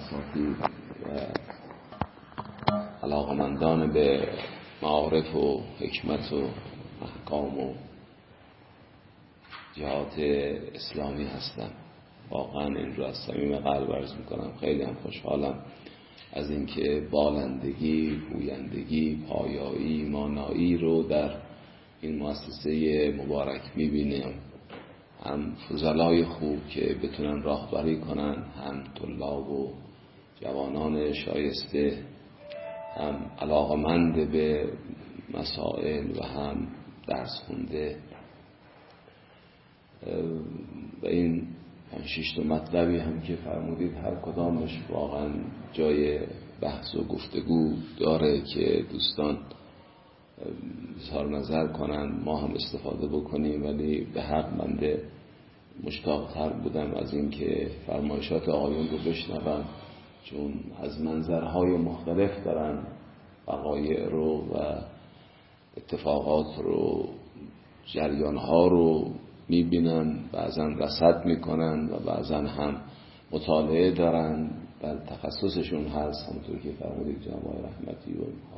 اساتید و علاقمندان به معارف و حکمت و احکام و جهات اسلامی هستم. واقعا این رو از صمیم قلب عرض میکنم. خیلی هم خوشحالم از اینکه بالندگی، پویندگی، پایایی، مانایی رو در این مؤسسه مبارک میبینیم. هم فضلای خوب که بتونن راهبری کنن، هم طلاب و جوانان شایسته، هم علاقمند به مسائل و هم درس خونده. و این 5-6 مطلبی هم که فرمودید هر کدامش واقعا جای بحث و گفتگو داره که دوستان اظهار نظر کنن، ما هم استفاده بکنیم. ولی به حق بنده مشتاق‌تر بودم از این که فرمایشات آقایون رو بشنوم، چون از منظرهای مختلف دارن وقایع رو و اتفاقات رو، جریانها رو میبینن، بعضا رصد میکنن و بعضا هم مطالعه دارن، در تخصصشون هست، همونطور که فرمودید جناب رحمتی و اینها.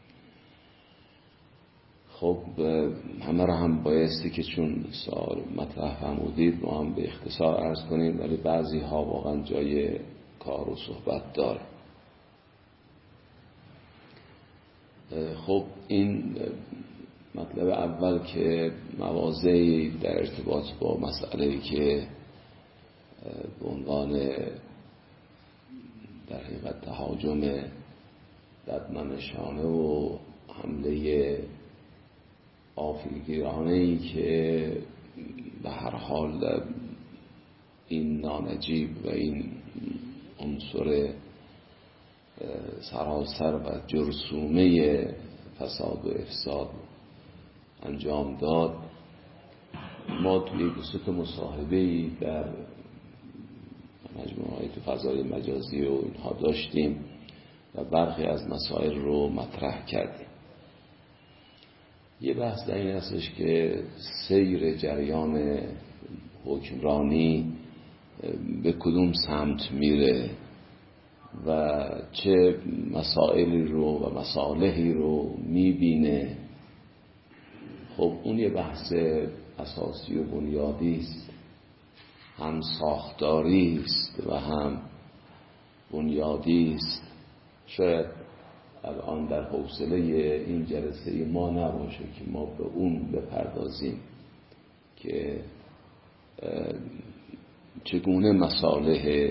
خب همه را هم بایستی که چون سوال مطرح فرمودید ما هم به اختصار عرض کنیم، ولی بعضی ها واقعا جای کار و صحبت داره. خب این مطلب اول که مواضعی در ارتباط با مسئله‌ای که به عنوان در حقیقت تهاجم ددمنشانه و حمله غافلگیرانه‌ای که به هر حال این نانجیب و این عنصر سراسر و جرثومه فساد و افساد انجام داد، ما توی دو مصاحبه‌ای در مجموعه تو فضای مجازی و اینها داشتیم و برخی از مسائل رو مطرح کردیم. یه بحث در این هستش که سیر جریان حکمرانی به کدوم سمت میره و چه مسائلی رو و مصالحی رو میبینه. خب اون یه بحث اساسی و بنیادی است، هم ساختاری است و هم بنیادی است. شاید الان در حوصله این جلسه ما نباشه که ما به اون بپردازیم که چگونه مصالح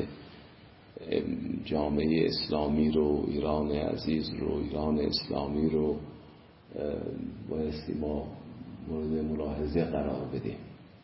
جامعه اسلامی رو، ایران عزیز رو، ایران اسلامی رو بایستی ما مورد ملاحظه قرار بدیم.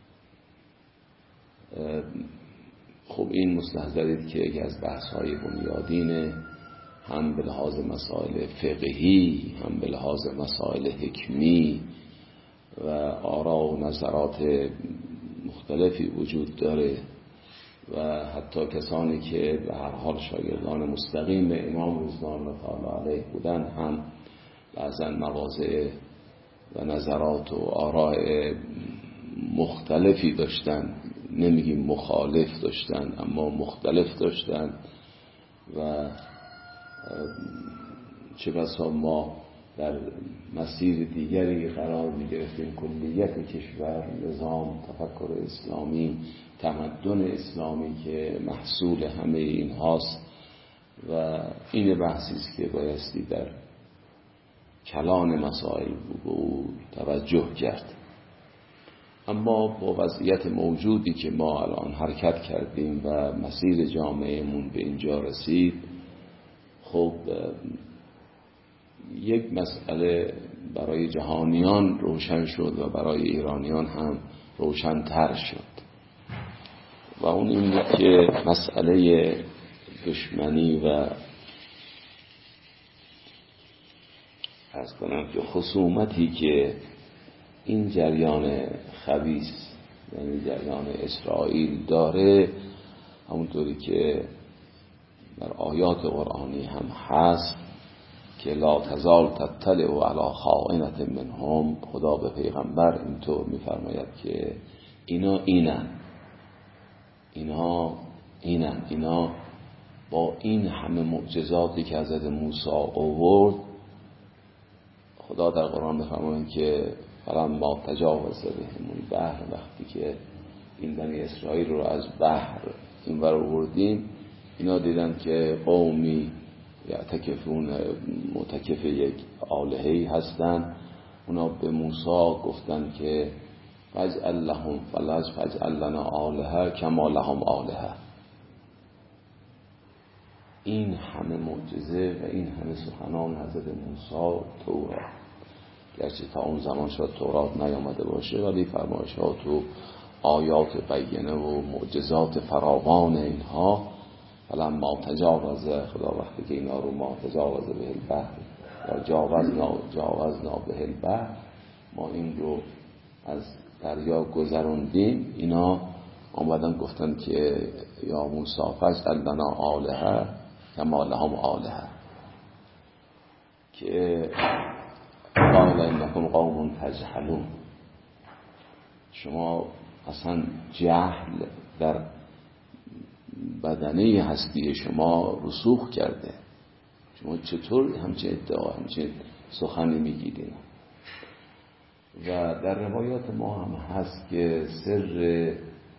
خب این مستحضرید که یکی از بحث‌های بنیادینه، هم به لحاظ مسائل فقهی، هم به لحاظ مسائل حکمی و آرا و نظرات مختلفی وجود داره و حتی کسانی که به هر حال شاگردان مستقیم امام رضوان الله تعالی علیه بودن هم بعضا مواضع و نظرات و آراء مختلفی داشتن. نمیگیم مخالف داشتن، اما مختلف داشتن و چه بسا ما در مسیر دیگری قرار می‌گرفتیم. کلیت کشور، نظام، تفکر اسلامی، تمدن اسلامی که محصول همه این هاست و این بحثی است که بایستی در کلان مسائل به او توجه کرد. اما با وضعیت موجودی که ما الان حرکت کردیم و مسیر جامعهمون به اینجا رسید، خب یک مسئله برای جهانیان روشن شد و برای ایرانیان هم روشن‌تر شد و اون این بود که مسئله دشمنی و عرض کنم که خصومتی که این جریان خبیث یعنی جریان اسرائیل داره، همونطوری که در آیات قرآنی هم هست که لا تزال تطلع علی خائنة منهم، خدا به پیغمبر اینطور میفرماید که اینا با این همه معجزاتی که حضرت موسی آورد، خدا در قرآن می‌فرماید که فلما تجاوز بهم البحر، وقتی که این بنی اسرائیل رو از بحر اینور آوردیم، اینا دیدن که قومی یعتکفون معتکف یک آلهه‌ای هستن. اونا به موسی گفتن که فاجعل لنا آلهه کما لهم آلهه. این همه معجزه و این همه سخنان حضرت موسی تورات، گرچه تا اون زمان شاید تورات نیامده باشه، ولی فرمایشات و آیات بینه و معجزات فراوان اینها، فلما تجاوز، خدا وقتی که اینا رو ما تجاوز به البحر یا جاوزنا به البحر، ما این رو از دریا گذروندیم، اینا آمدن گفتن که یا موسی فاجعل لنا آلهه کما لهم آلهه، که قال انکم قوم تجهلون، شما اصلا جهل در بدنه هستی شما رسوخ کرده، شما چطور همچه ادعا همچه سخنی میگیدین؟ و در روایات ما هم هست که سر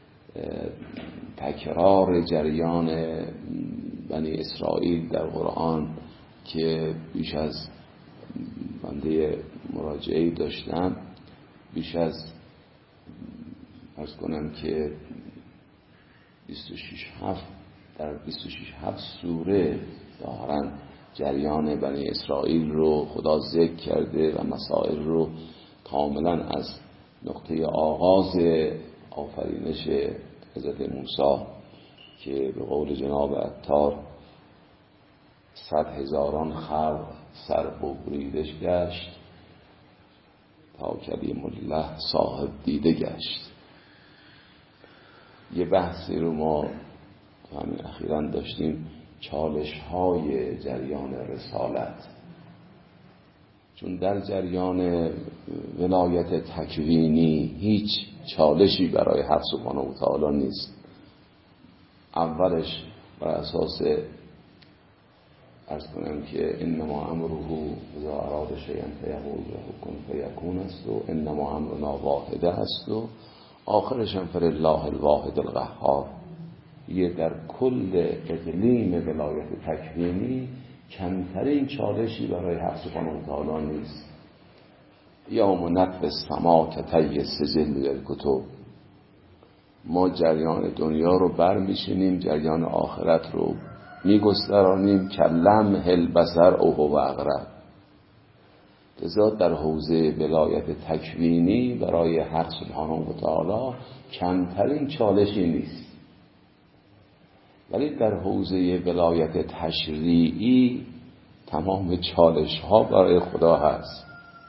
تکرار جریان بنی اسرائیل در قرآن که بیش از بنده مراجعه‌ای داشتم، بیش از عرض کنم که 26 سوره ظاهراً جریان بنی اسرائیل رو خدا ذکر کرده و مسائل رو کاملا از نقطه آغاز آفرینش حضرت موسی که به قول جناب عطار 100,000 خلق سر ببریدش گشت تا کلیم الله صاحب دیده گشت. یه بحثی رو ما همین اخیراً داشتیم، چالش های جریان رسالت، چون در جریان ولایت تکوینی هیچ چالشی برای حق سبحانه و تعالی نیست. اولش بر اساس عرض کنم که انما امره اذا اراد شیئا فیقول له کن فیکون است و انما امرنا واحده است و آخرش هم فلله الواحد القهار. یه در کل اقلیم ولایت تکوینی کمترین چالشی برای حق سبحانه و تعالی نیست. یوم نطوی السما کطی السجل للکتب، ما جریان دنیا رو بر میشینیم، جریان آخرت رو میگسترانیم، کلمح البصر او هو اقرب. لذا در حوزه ولایت تکوینی برای حق سبحانه و تعالی کمترین چالشی نیست، ولی در حوزه ولایت تشریعی تمام چالش ها برای خدا هست.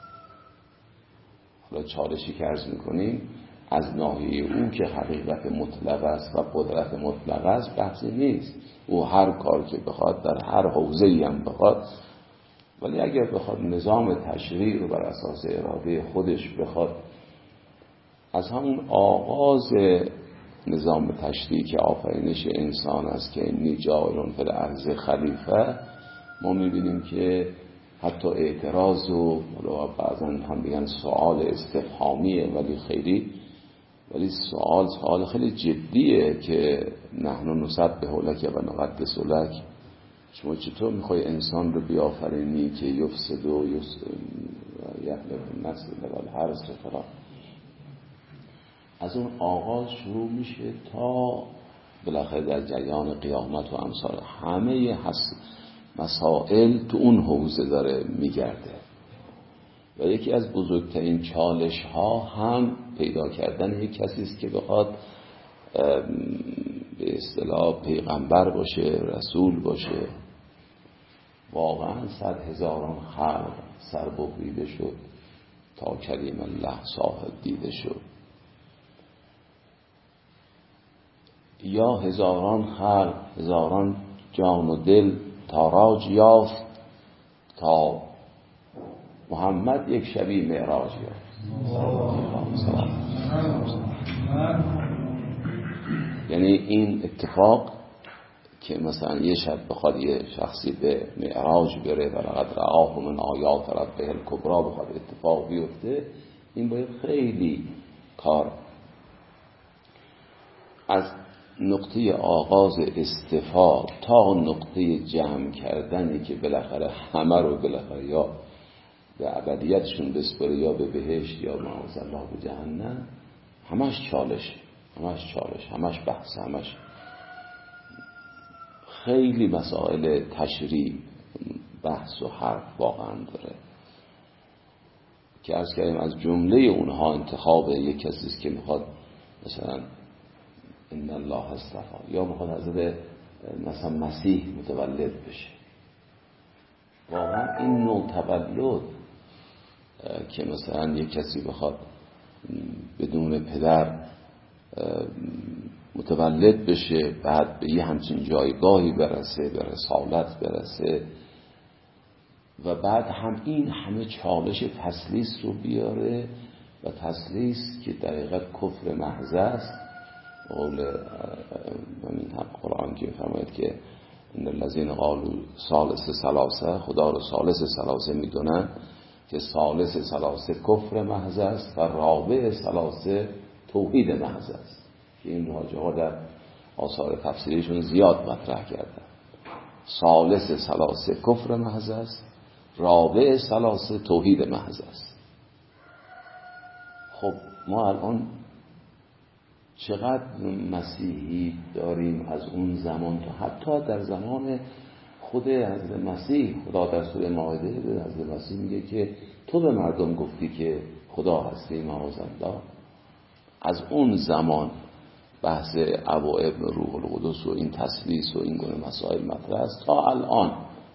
حالا چالشی که عرض میکنیم از ناحیه او که حقیقت مطلق است و قدرت مطلق است بحثی نیست، او هر کار که بخواد در هر حوزه‌ای هم بخواد، ولی اگر بخواد نظام تشریع رو بر اساس اراده خودش بخواد، از همون آغاز نظام تشریعی که آفرینش انسان است که انی جاعل فی الارض خلیفه، ما میبینیم که حتی اعتراض و بعضا هم میگن سوال استفهامیه ولی سوال خیلی جدیه که نحن نسبح لک و نقدس لک، شما چطور میخوای انسان رو بیافرینی که یفسد و یخلق النسل والحرث و فلان؟ از اون آغاز شروع میشه تا بالاخره در جریان قیامت و امثال همه مسائل تو اون حوزه داره میگرده. و یکی از بزرگترین چالش ها هم پیدا کردن یک کسی است که بخواد به اصطلاح پیغمبر باشه، رسول باشه. واقعا 100,000 خلق سر ببریده شد تا کلیم الله صاحب دیده شد، یا هزاران خلق، هزاران جان و دل تاراج یافت تا محمد یک شبی معراج یافت. یعنی این اتفاق که مثلا یه شب بخواد یه شخصی به معراج بره و لقد رآه من آیات ربه الکبری بخواد اتفاق بیفته، این باید خیلی کار از نقطه آغاز استفاء تا نقطه جمع کردنی که بالاخره همه رو بالاخره یا به ابدیتشون بسپره یا به بهشت یا معاذ الله به جهنم، همش چالش، همش بحث، همش خیلی مسائل تشریع بحث و حرف واقعا داره که عرض کردیم از جمله اونها انتخاب یک کسی است که میخواد مثلا ان الله اصطفی یا میخواد حضرت مثلا مسیح متولد بشه. واقعا این نوع تولد که مثلا یک کسی بخواد بدون پدر متولد بشه، بعد به یه همچین جایگاهی برسه، به رسالت برسه و بعد هم این همه چالش تسلیس رو بیاره و تسلیس که در حقیقت کفر محض است. قول همین قرآن که فرماید که ان الذين قالوا ثالث ثلاثه، خدا رو ثالث ثلاثه میدونن که ثالث ثلاثه کفر محض است و رابع ثلاثه توحید محض است، که این واژه‌ها در آثار تفسیریشون زیاد مطرح کردن. ثالث ثلاثه کفر محض است، رابع ثلاثه توحید محض است. خب ما الان چقدر مسیحی داریم از اون زمان تا حتی در زمان خود حضرت مسیح. خدا در سوره مائده به حضرت مسیح میگه که تو به مردم گفتی که خدا هستی معاذ الله. از اون زمان بحث ابواب روح القدس و این تسلیس و این گونه مسائل مطرح است تا الان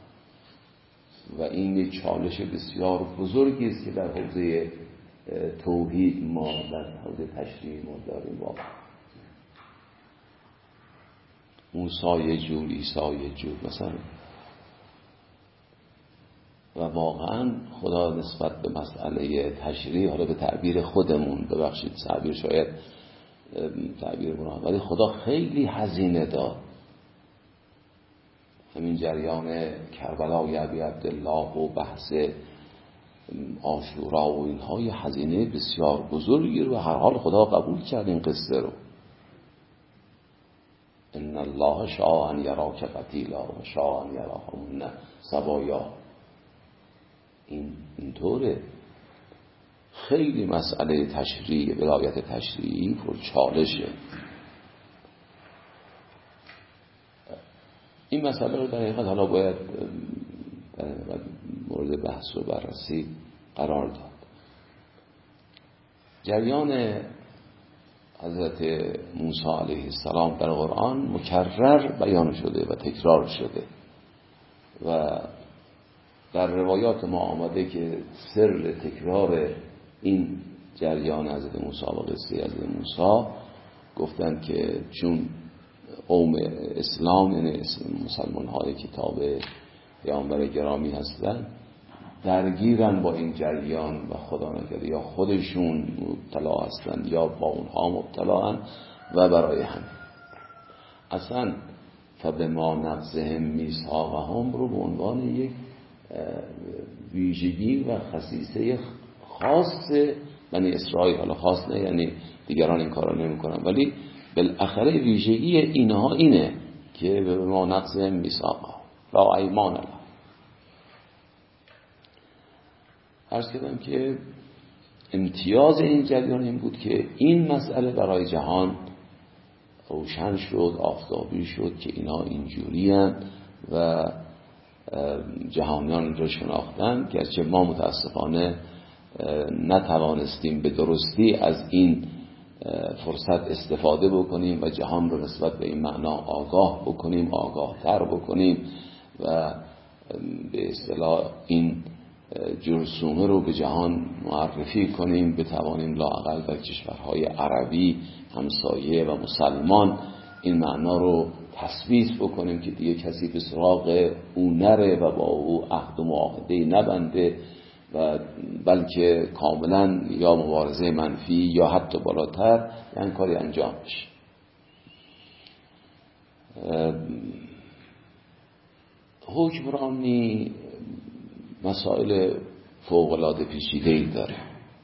و این یک چالش بسیار بزرگی است که در حوزه توحید ما در حوزه تشریع ما داریم. واقعا موسی یه جور، عیسی یه جور مثلا، و واقعا خدا نسبت به مسئله تشریع، حالا به تعبیر خودمون، ببخشید تعبیر شاید تعبیر برای، ولی خدا خیلی هزینه داد. همین جریان کربلای ابی عبدالله و بحث عاشورا و اینها یه هزینه بسیار بزرگی رو هر حال خدا قبول کرد این قصه رو. ان الله شاء ان یراک قتیلا و شاء ان یراهم سوایا. اینطوره. خیلی مسئله تشریع، ولایت تشریعی پر چالشه. این مسئله رو در حقیقت حالا باید مورد بحث و بررسی قرار داد. جریان حضرت موسی علیه السلام در قرآن مکرر بیان شده و تکرار شده و در روایات ما آمده که سر تکرار این جریان حضرت موسی و قصه حضرت موسی گفتن که چون قوم اسلام، یعنی مسلمان های کتاب پیامبر گرامی هستن، درگیرن با این جریان و خدا نکرده یا خودشون مبتلا هستن یا با اونها مبتلا هن و برای هم اصلا فبما نقضهم میثاقهم رو به عنوان یک ویژگی و خصیصه خاص بنی اسرائیل، حالا خاص نه یعنی دیگران این کارا نمی‌کنن، ولی بالاخره ویژگی اینها اینه که به ما نقضهم میثاقهم لا ایمان له. عرض کردم که امتیاز این جریان این بود که این مسئله برای جهان روشن شد، آفتابی شد که اینا اینجوری هستند و جهانیان رو شناختن، گرچه ما متاسفانه نتوانستیم به درستی از این فرصت استفاده بکنیم و جهان رو نسبت به این معنا آگاه بکنیم، آگاه تر بکنیم و به اصطلاح این جرثومه رو به جهان معرفی کنیم، بتوانیم لااقل در کشورهای عربی همسایه و مسلمان این معنا رو تثبیت بکنیم که دیگه کسی به سراغ او نره و با او عهد و معاهده نبنده و بلکه کاملا یا مبارزه منفی یا حتی بالاتر یعنی کاری انجام بشه. حکمرانی مسائل فوق‌العاده پیچیده‌ای داره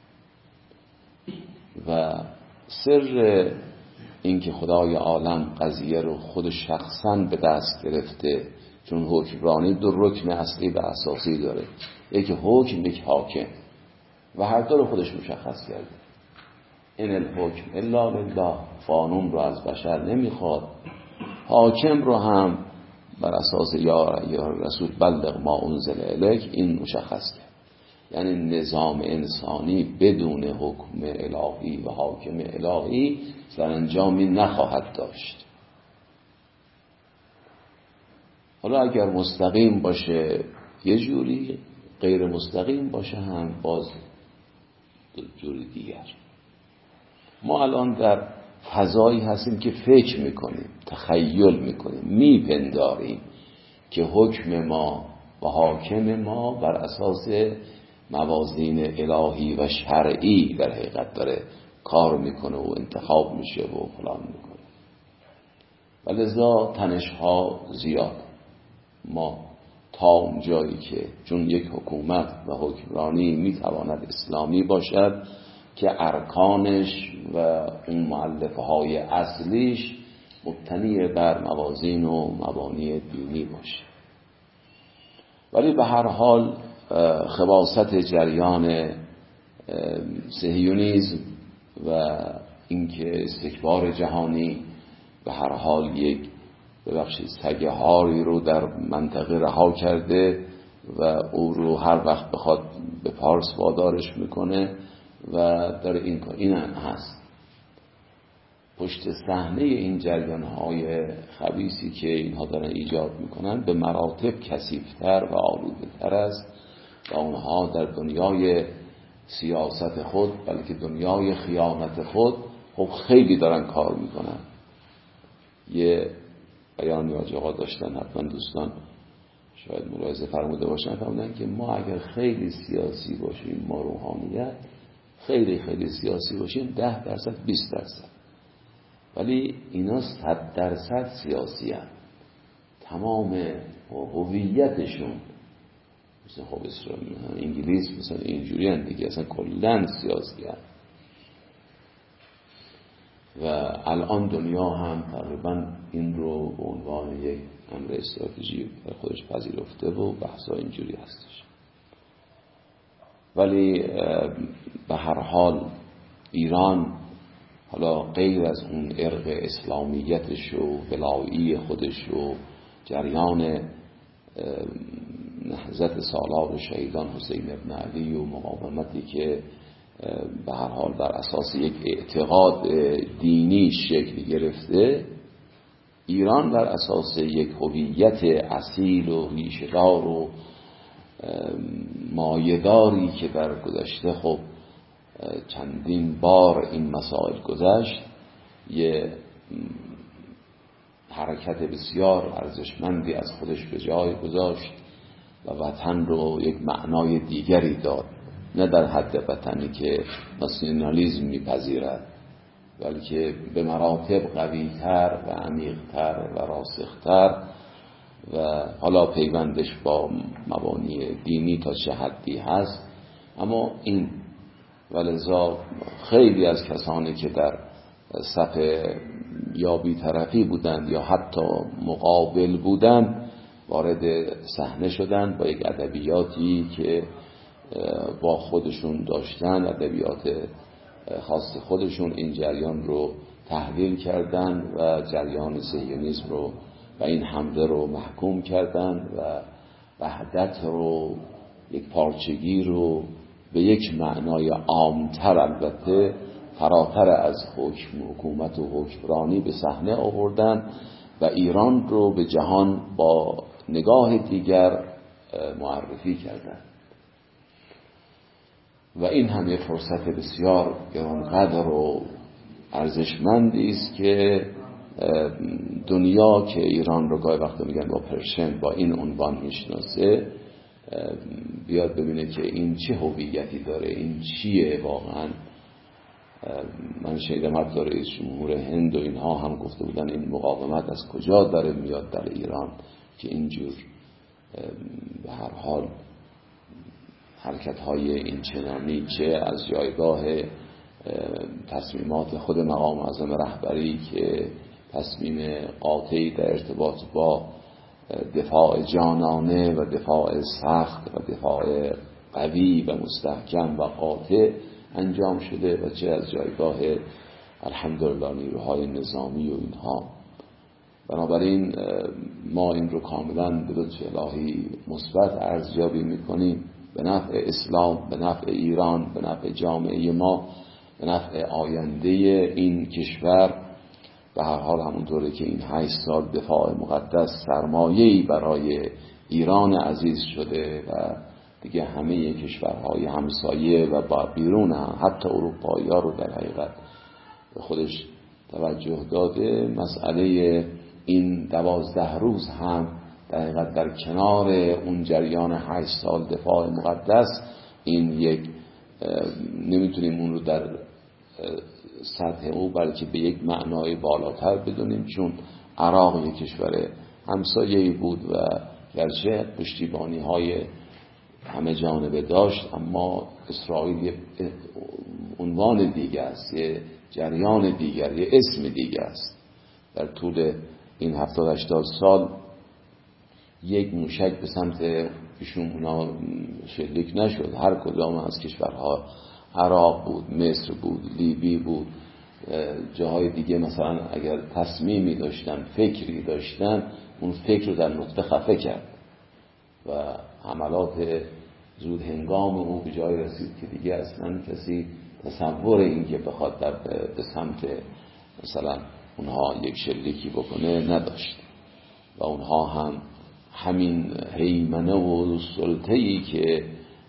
و سر اینکه خدای عالم قضیه رو خود شخصاً به دست گرفته، چون حکمرانی دو رکن اصلی و اساسی داره، یک حکم، یک حاکم، و هر دو رو خودش مشخص کرده. این الحکم الا لله، قانون رو از بشر نمیخواد، حاکم رو هم بر اساس یا رسول بلغ ما انزل الیک این مشخص کرد. یعنی نظام انسانی بدون حکم الهی و حاکم الهی سرانجامی نخواهد داشت. حالا اگر مستقیم باشه یه جوری، غیر مستقیم باشه هم باز جوری دیگر. ما الان در فضایی هستیم که فکر میکنیم، تخیل میکنیم، میپنداریم که حکم ما و حاکم ما بر اساس موازین الهی و شرعی در حقیقت داره کار میکنه و انتخاب میشه و فلان میکنه، و لذا تنش‌ها زیاد. ما تا اون جایی که چون یک حکومت و حکمرانی میتواند اسلامی باشد که ارکانش و اون مؤلفه‌های اصلیش مبتنی بر موازین و مبانی دینی باشه، ولی به هر حال خباثت جریان صهیونیسم و اینکه استکبار جهانی به هر حال یک سگ هاری رو در منطقه رها کرده و او رو هر وقت بخواد به پارس وادارش میکنه و داره این هست. پشت صحنه این جریان‌های خبیثی که اینها دارن ایجاد میکنن به مراتب کثیف‌تر و آلوده‌تر است و اونها در دنیای سیاست خود، بلکه دنیای خیانت خود خب خیلی دارن کار میکنن. یه بیانی حاج آقا داشتن، حتما دوستان شاید ملاحظه فرموده باشن، فرمودن که ما اگر خیلی سیاسی باشیم، ما روحانیت خیلی خیلی سیاسی باشیم 10%، 20%، ولی اینا 100% سیاسی هست. تمام هویتشون مثلا خب انگلیس مثلا اینجوری هست دیگه، اصلا کلن سیاسی هست. و الان دنیا هم تقریبا این رو به عنوان یک امر استراتژی خودش پذیرفته و بحثا اینجوری هستش. ولی به هر حال ایران حالا غیر از اون ارق اسلامیتش و ولایی خودش و جریان نهضت سالار شهیدان حسین ابن علی و مقاومتی که به هر حال بر اساس یک اعتقاد دینی شکل گرفته، ایران بر اساس یک هویت اصیل و ریشه‌دار و مایه‌داری که در گذشته خب چندین بار این مسائل گذشت، یه حرکت بسیار ارزشمندی از خودش به جای گذاشت و وطن رو یک معنای دیگری داد، نه در حد وطنی که ناسیونالیسم میپذیرد، بلکه به مراتب قوی‌تر و عمیق‌تر و راسخ‌تر و حالا پیوندش با مبانی دینی تا چه حدی هست. اما این ولذا خیلی از کسانی که در صف یا بی‌طرفی بودند یا حتی مقابل بودند وارد صحنه شدند با یک ادبیاتی که با خودشون داشتن، ادبیات خاص خودشون، این جریان رو تحلیل کردن و جریان صهیونیسم رو و این حمله رو محکوم کردن و وحدت رو، یک پارچگی رو به یک معنای عامتر، البته فراتر از حکم حکومت و حکمرانی به صحنه آوردن و ایران رو به جهان با نگاه دیگر معرفی کردن. و این هم یک فرصت بسیار گرانقدر و ارزشمندی است که دنیا که ایران رو گاهی وقتا میگن با پرشن با این عنوان میشناسه بیاد ببینه که این چه هویتی داره، این چیه واقعا. من شنیدم حتی رئیس جمهور هند و اینها هم گفته بودن این مقاومت از کجا داره میاد در ایران که اینجور به هر حال حرکت‌های این چنانی چه از جایگاه تصمیمات خود مقام اعظم رهبری که تصمیم قاطعی در ارتباط با دفاع جانانه و دفاع سخت و دفاع قوی و مستحکم و قاطع انجام شده و چه از جایگاه الحمدلله نیروهای نظامی و اینها. بنابراین ما این رو کاملا به لطف الهی مثبت ارزیابی میکنیم به نفع اسلام، به نفع ایران، به نفع جامعه ما، به نفع آینده این کشور. به هر حال همونطوره که این 8 سال دفاع مقدس سرمایه‌ای برای ایران عزیز شده و دیگه همه کشورهای همسایه و با بیرون حتی اروپایی‌ها رو در حقیقت به خودش توجه داده. مسئله این 12 روز هم در حقیقت در کنار اون جریان 8 سال دفاع مقدس، این یک نمیتونیم اون رو در سطح او بلکه به یک معنای بالاتر بدونیم، چون عراق یک کشور همسایه‌ای بود و گرچه پشتیبانی های همه جانبه داشت، اما اسرائیل یک عنوان دیگه است، یه جریان دیگر، یه اسم دیگه است. در طول این 70-80 سال یک موشک به سمت ایشون اونا شلیک نشد. هر کدام از کشورها، عراق بود، مصر بود، لیبی بود، جاهای دیگه مثلا اگر تصمیمی داشتن، فکری داشتن، اون فکر رو در نقطه خفه کرد و حملات زود هنگام او به جای رسید که دیگه اصلا کسی تصور این که بخواد به سمت مثلا اونها یک شلیکی بکنه نداشت و اونها هم همین هیمنه و سلطه‌ای که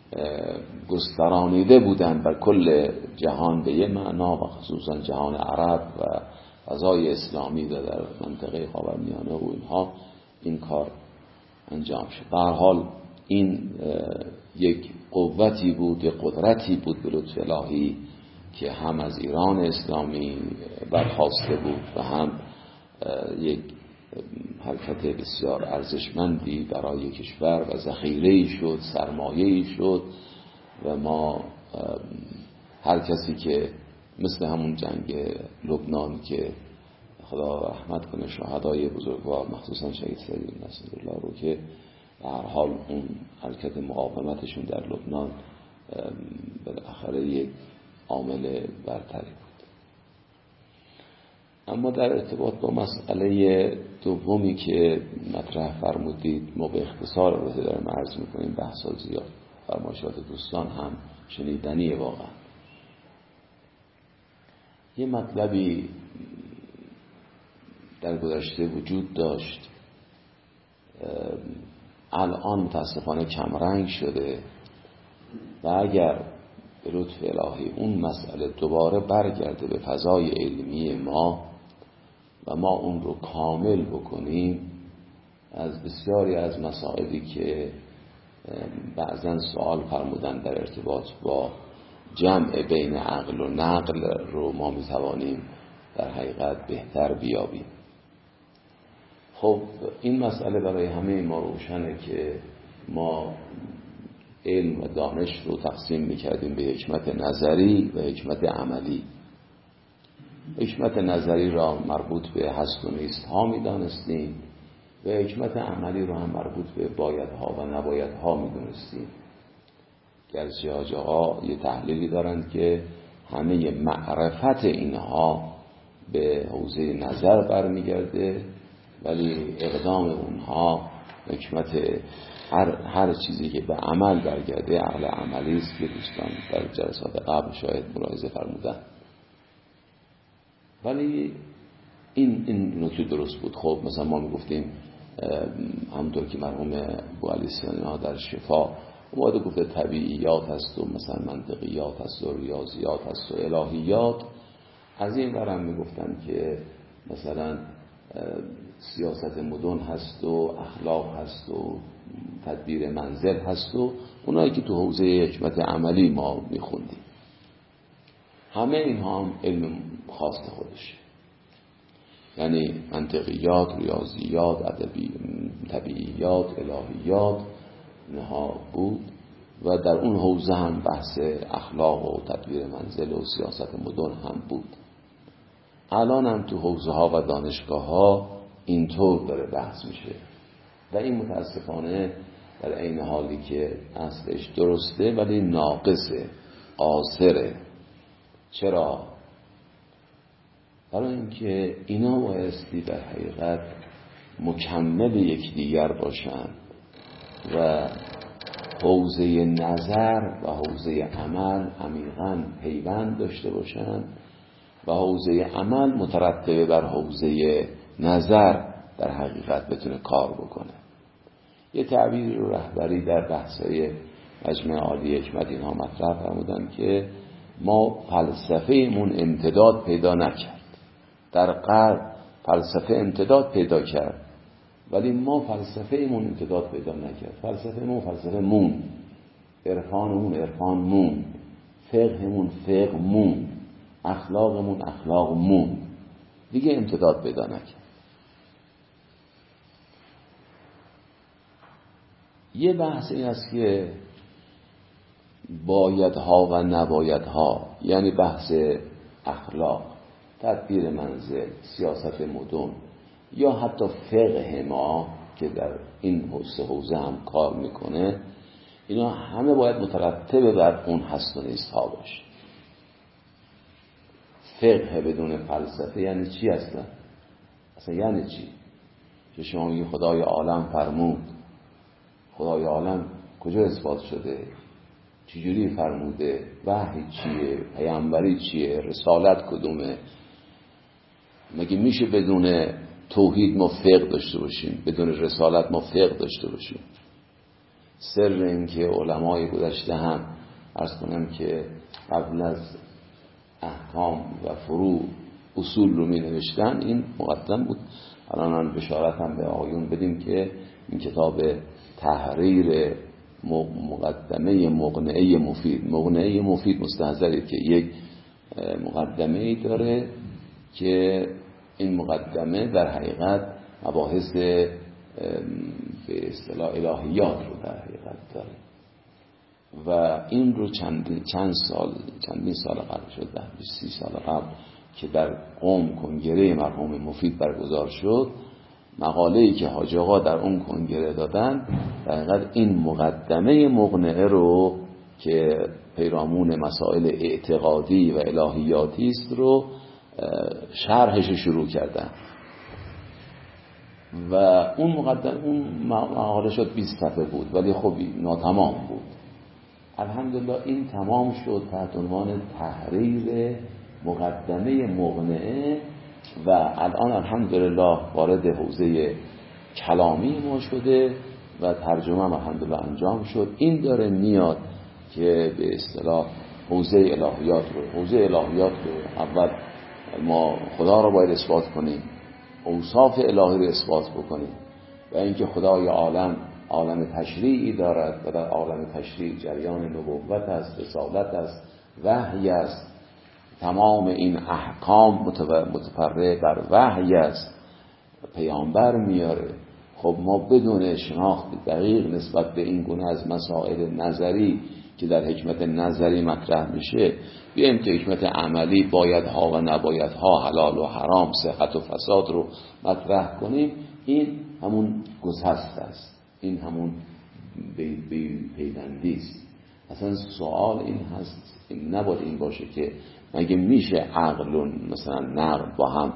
گسترانیده بودن بر کل جهان به یه معنا و خصوصا جهان عرب و فضای اسلامی در منطقه خاورمیانه و اینها، این کار انجام شد. به هر حال این یک قوتی بود، یک قدرتی بود به لطف الهی که هم از ایران اسلامی برخاسته بود و هم یک حرکت بسیار ارزشمندی برای کشور و ذخیره‌ای شد، سرمایه‌ای شد و ما هر کسی که مثل همون جنگ لبنان که خدا رحمت کنه شهدای بزرگوار مخصوصا شهید سید نصرالله رو که به هر حال اون حرکت مقاومتشون در لبنان بالاخره یک عامل برتری بود. اما در ارتباط با مسئله دومی که مطرح فرمودید، ما به اختصار البته داریم عرض میکنیم، بحثا زیاد، فرمایشات دوستان هم شنیدنی واقعا. یه مطلبی در گذشته وجود داشت، الان متاسفانه کمرنگ شده و اگر به لطف الهی اون مسئله دوباره برگرده به فضای علمی ما و ما اون رو کامل بکنیم، از بسیاری از مسائلی که بعضن سوال فرمودن در ارتباط با جمع بین عقل و نقل رو ما میتوانیم در حقیقت بهتر بیابیم. خب این مسئله برای همه ما روشنه که ما علم و دانش رو تقسیم میکردیم به حکمت نظری و حکمت عملی. حکمت نظری را مربوط به هست و نیست ها میدانستیم و حکمت عملی را هم مربوط به بایدها و نبایدها میدونستیم. گرچه حاج آقا یه تحلیلی دارند که همه معرفت اینها به حوزه نظر برمیگرده، ولی اقدام اونها حکمت هر چیزی که به عمل برگرده عقل عملی است که دوستان در جلسات قبل شاید ملاحظه فرمودن. ولی این نکته درست بود. خب مثلا ما میگفتیم همونطور که مرحوم بوعلی سینا در شفا اومده گفته طبیعیات هست و مثلا منطقیات هست و ریاضیات هست و الهیات. از این ورم میگفتن که مثلا سیاست مدن هست و اخلاق هست و تدبیر منزل هست و اونایی که تو حوزه حکمت عملی ما میخوندیم. همه اینها هم علم خاص خودشه. یعنی منطقیات، ریاضیات، طبیعیات، الهیات اینها بود و در اون حوزه هم بحث اخلاق و تدبیر منزل و سیاست مدن هم بود. الان هم تو حوزه ها و دانشگاه ها اینطور داره بحث میشه و این متاسفانه در عین حالی که اصلش درسته ولی ناقصه، قاصره. چرا؟ برای اینکه اینا بایستی در حقیقت مکمل یکدیگر باشند و حوزه نظر و حوزه عمل عمیقاً پیوند داشته باشند و حوزه عمل مترتبه بر حوزه نظر در حقیقت بتونه کار بکنه. یه تعبیر رو رهبری در بحث‌های مجمع عالی حکمت اینها مطرح فرمودن که ما فلسفه‌مون امتداد پیدا نکرد. در غرب فلسفه امتداد پیدا کرد ولی ما فلسفه‌مون امتداد پیدا نکرد. فلسفه‌مون فلسفه مون، عرفانمون عرفان مون، فقهمون فقه مون، اخلاقمون اخلاق مون، دیگه امتداد پیدا نکرد. یه بحث این است که بایدها و نبایدها، یعنی بحث اخلاق، تدبیر منزل، سیاست مدن یا حتی فقه ما که در این حوزه هم کار میکنه، اینا همه باید مترتب بر اون هست و نیست ها باشه. فقه بدون فلسفه یعنی چی اصلا؟ یعنی چی؟ که شما میگی خدای عالم فرمود، خدای عالم کجا اثبات شده؟ چجوری فرموده؟ وحی چیه؟ پیامبری چیه؟ رسالت کدومه؟ مگه میشه بدون توحید ما فقه داشته باشیم، بدون رسالت ما فقه داشته باشیم؟ سر این که علمای گذشته هم عرض کنم که قبل از احکام و فروع اصول رو می نوشتن این مقدم بود. الان بشارت هم به آقایون بدیم که این کتاب تحریر مقدمه مقنعه مفید مستحضره که یک مقدمه داره که این مقدمه در حقیقت مباحث به اصطلاح الهیات رو در حقیقت داره و این رو چندین سال قبل شد، 30 سال قبل که در قم کنگره مرحوم مفید برگزار شد، مقاله‌ای که حاج آقا در اون کنگره دادن در حقیقت این مقدمه مقنعه رو که پیرامون مسائل اعتقادی و الهیاتی است رو شرحش شروع کردن و اون مقاله شد 20 صفحه بود ولی خب ناتمام بود. الحمدلله این تمام شد تحت عنوان تحریر مقدمه مقنعه و الان الحمدلله وارد حوزه کلامی ما شده و ترجمه هم الحمدلله انجام شد. این داره میاد که به اصطلاح حوزه الهیات رو اول ما خدا رو باید اثبات کنیم، اوصاف الهی رو اثبات بکنیم و اینکه خدای عالم تشریعی دارد و در عالم تشریع جریان نبوت است، رسالت است، وحی است، تمام این احکام متفرع بر وحی است، پیامبر میاره. خب ما بدون شناخت دقیق نسبت به این گونه از مسائل نظری که در حکمت نظری مطرح میشه بیایم که حکمت عملی بایدها و نبایدها، حلال و حرام، صحت و فساد رو مطرح کنیم، این همون گسست است، این همون پیوندی است. اصلا سوال این هست، این نباید این باشه که مگه میشه عقل و مثلا نقل با هم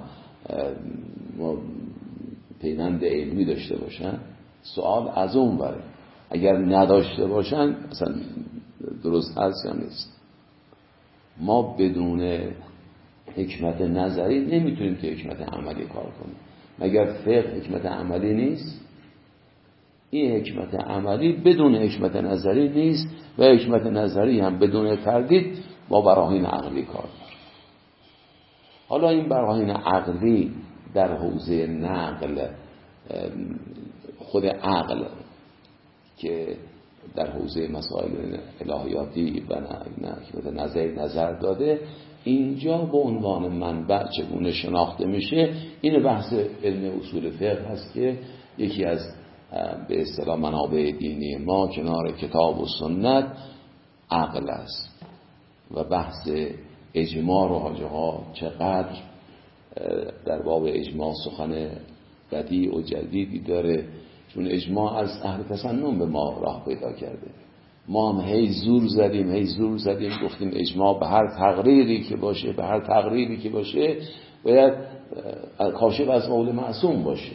پیوند علمی داشته باشن؟ سوال از اون بره، اگر نداشته باشن اصلا درست هست یا نیست. ما بدون حکمت نظری نمیتونیم که حکمت عملی کار کنیم. مگر فقه حکمت عملی نیست؟ این حکمت عملی بدون حکمت نظری نیست و حکمت نظری هم بدون تردید با براهین عقلی کار داره. حالا این براهین عقلی در حوزه نقل، خود عقل که در حوزه مسائل الهیاتی و حکمت نظری نظر داده، اینجا به عنوان منبع چگونه شناخته میشه، این بحث علم اصول فقه هست که یکی از به اصطلاح منابع دینی ما کنار کتاب و سنت عقل است و بحث اجماع رو حاجی ها چقدر در باب اجماع سخن بدیع و جدیدی داره، چون اجماع از اهل تسنن به ما راه پیدا کرده. ما هم هی زور زدیم گفتیم اجماع به هر تقریری که باشه باید کاشف از قول معصوم باشه.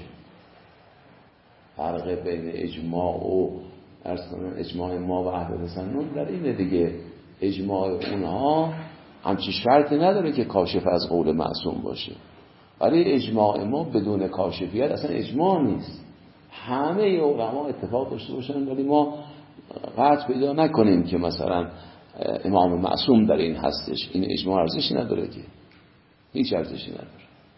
فرق بین اجماع و اجماع ما و اهل تسنن در اینه دیگه، اجماع اونها همچی شرطی نداره که کاشف از قول معصوم باشه، ولی اجماع ما بدون کاشفیت اصلا اجماع نیست. همه علما اتفاق داشته باشن ولی ما قطع پیدا نکنیم که مثلا امام معصوم در این هستش، این اجماع ارزشی نداره، که هیچ ارزشی نداره.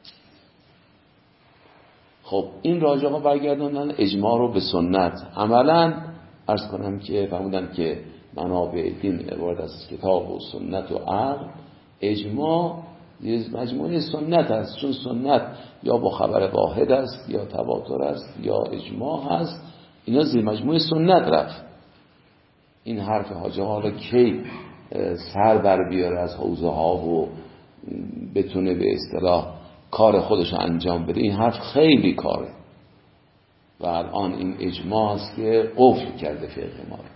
خب این راجعه برگردوندن اجماع رو به سنت. عملا عرض کنم که فرمودن که منابع دین عبارت از کتاب و سنت و عقل. اجماع مجموعه سنت است، چون سنت یا با خبر واحد است یا تواتر است یا اجماع است، اینا زیر مجموعه سنت رفت. این حرف حاجی حالا کی سر بر بیاره از حوزه ها و بتونه به اصطلاح کار خودش انجام بده، این حرف خیلی کاره و الان این اجماع است که قفل کرده فقه ما رو.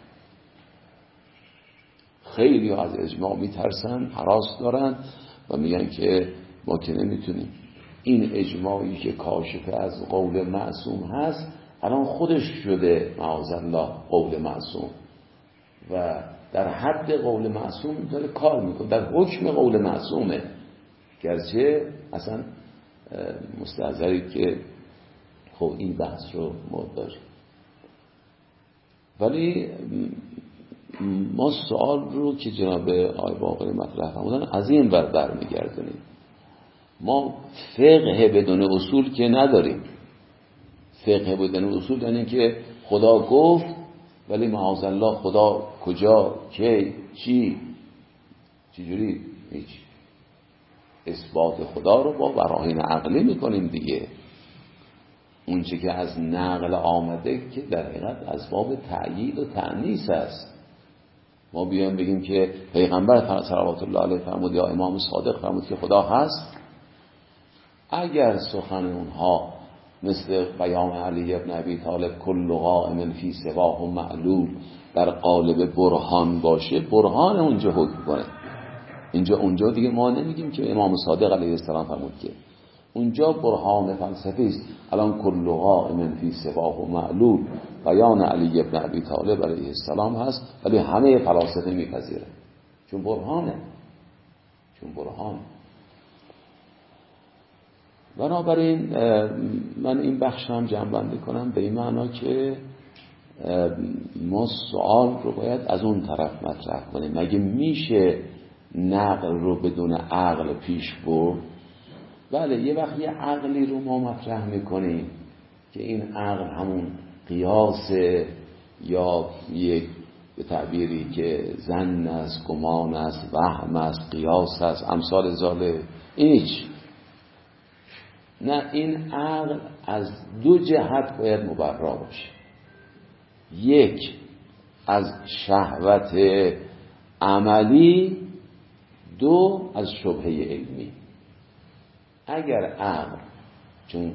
خیلی از اجماع میترسن، هراس دارن و میگن که ما که نمیتونیم. این اجماعی که کاشف از قول معصوم هست الان خودش شده معاذالله قول معصوم و در حد قول معصوم داره کار میکنه، در حکم قول معصومه، گرچه اصلا مستحضری که خب این بحث رو ما داریم. ولی ما سوال رو که جناب آقای باقری مطرح فرمودن از این بر میگردونیم. ما فقه بدون اصول که نداریم. فقه بدون اصول یعنی که خدا گفت ولی معاذالله خدا کجا، کی، چی، چجوری، هیچ. اثبات خدا رو با براهین عقلی میکنیم دیگه. اون چی که از نقل آمده که در حقیقت از باب تأیید و تأنیث است. ما بیایم بگیم که پیغمبر صلوات الله علیه فرمود یا امام صادق فرمود که خدا هست، اگر سخن اونها مثل بیان علی ابن ابی طالب کل قائم فی سواه و معلول در قالب برهان باشه، برهان اونجا حکم کنه. اونجا دیگه ما نمیگیم که امام صادق علیه السلام فرمود، که اونجا برهان فلسفی است. الان کل قائم فی سواه و معلول بیان علی ابن ابی طالب علیه السلام هست، ولی همه فلاسفه میپذیره چون برهانه. بنابراین من این بخش هم جمع‌بندی کنم به این معنا که ما سوال رو باید از اون طرف مطرح کنیم. مگه میشه نقل رو بدون عقل پیش برد؟ بله، یه وقت یه عقلی رو ما مطرح میکنیم که این عقل همون قیاسه یا یک به تعبیری که ظن است، گمان است، وهم است، قیاس است، امثال ذالک. هیچ نه، این عقل از دو جهت باید مبرا باشه. یک از شهوت عملی، دو از شبهه علمی. اگر عقل، چون